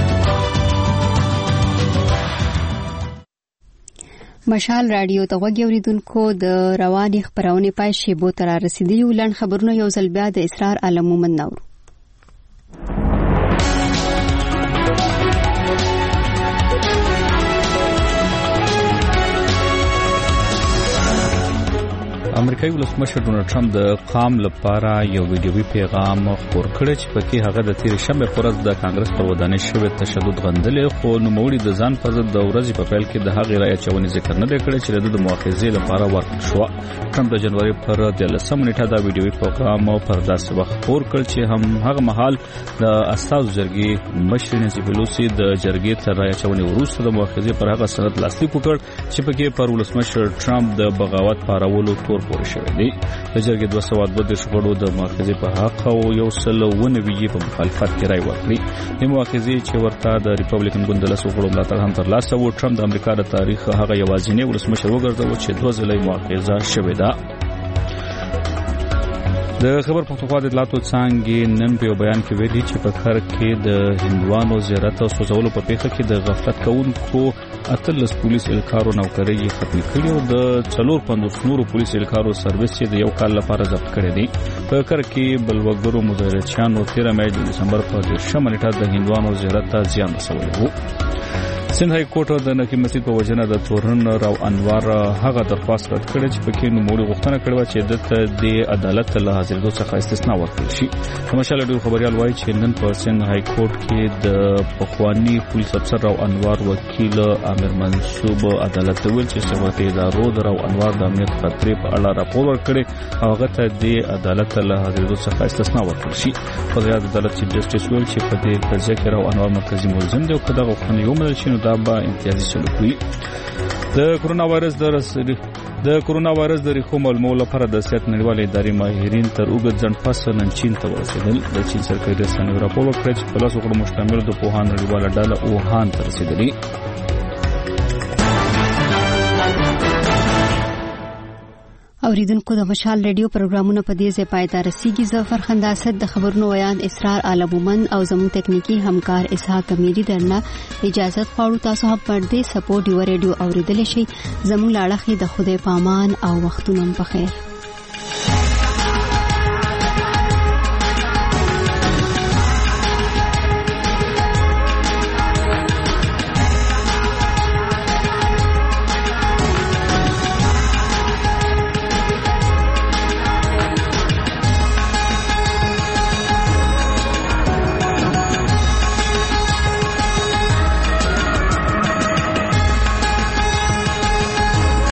مشال رادیو ته غوږی اوریدونکو د رواني خبرونه پای شیبو تر رسیدلی ولن خبرونه یو ځل بیا د اسرار عالم مومن نور. امریکایي ولسمشر ډونالډ ټرمپ د قام لپاره یو ویډیوي پیغام خپور کړی چې پکې هغه د تیر شنبه پر ورځ د کانګرس پر ودانۍ شوی تشدد غندلې خو نوموړي د ځان په ضد د ورځې په پیل کې د هغې رایې اچونې ذکر نه دی کړی چې د مؤاخذې لپاره ورکړل شو. ټرمپ د جنوري پر 13 نیټه دا ویډیوي پیغام پر داسې وخت خپور کړ چې هم هغه مهال د استازو جرګې مشر نانسي پیلوسي د جرګې تر رایې اچونې وروسته د مؤاخذې پر هغه سند لاسلیک وکړ چې پکې پر ولسمشر ټرمپ د بغاوت پارولو تور پورې شوی دی. د جرګې 232 غړو د مؤاخذې په حق او 190 په مخالفت کې رائے ورکړي. د مؤاخذې چې ورته د ریپبلیکن ګوند له غړو ملاتړ هم ترلاسه و. ټرمپ د امریکا د تاریخ هغه یوازینی ولسمشر وګرځاو چې 2 ځله مؤاخذه شوې ده. د خبر پښتونخوا د اطلاعاتو څانګې نن په بیان کې ویلي چې په کار کې د هندوانو زیارت او سوځولو په پیښه کې د غفلت کوونکو 18 پولیس الکارو نوکري ختم کړي او د 450 نورو پولیس الکارو سرویس چې د یو کال لپاره ضبط کړي دي. په کار کې بلوګرو مظاهرچیانو 13 مې د دسمبر په 10 نیټه د هندوانو زیارت ته زیان رسولی و. سند های کورټ د نکی مسجد په وجنه د تورن راو انوار هغه درخواست رد کړ چې پکې نو موږ غوښتنه کړې چې د عدالت له حاضرېدو څخه استثنا ورکړي شي. مشال ډیو خبريال وایي چې نن په سند های کورټ کې د پخوانی پولیس افسر راو انوار وکیل امیر منصوب عدالت ته ویل چې سمته ادارو د راو انوار د امنیت خطرې په اړه راپور ورکړي هغه ته د عدالت له حاضرېدو څخه استثنا ورکړي شي. په ځای عدالت چیف جسټیس ویل چې په دې قضیه کې راو انوار مرکزی ملزم دی او کله غوښتنه یو مل شي نو دا به امتیازي سلوک وي. د کرونا وایرس د ریښو معلومولو لپاره د صحت نړیوالې ادارې ماهرین تر اوږد ځنډ پس نن چین ته ورسېدل. د چین سرکاري رسنیو راپور ورکړی چې په 10 غړو مشتمل د پوهان نړیواله ډله ووهان ته رسېدلې. اوریدونکو د مشال ریډیو پروګرامونه په دې ځای پای ته رسیږي. زه فرخنده اسد د خبرونو ویان اسرار عالمومن او زموږ تکنیکی همکار اسحاق امیری درنه اجازه غواړو. تاسو هم پر دې سپورټ یو ریډیو اوریدل شي. زموږ لاړه د خدای پامان او وختونه په خیر.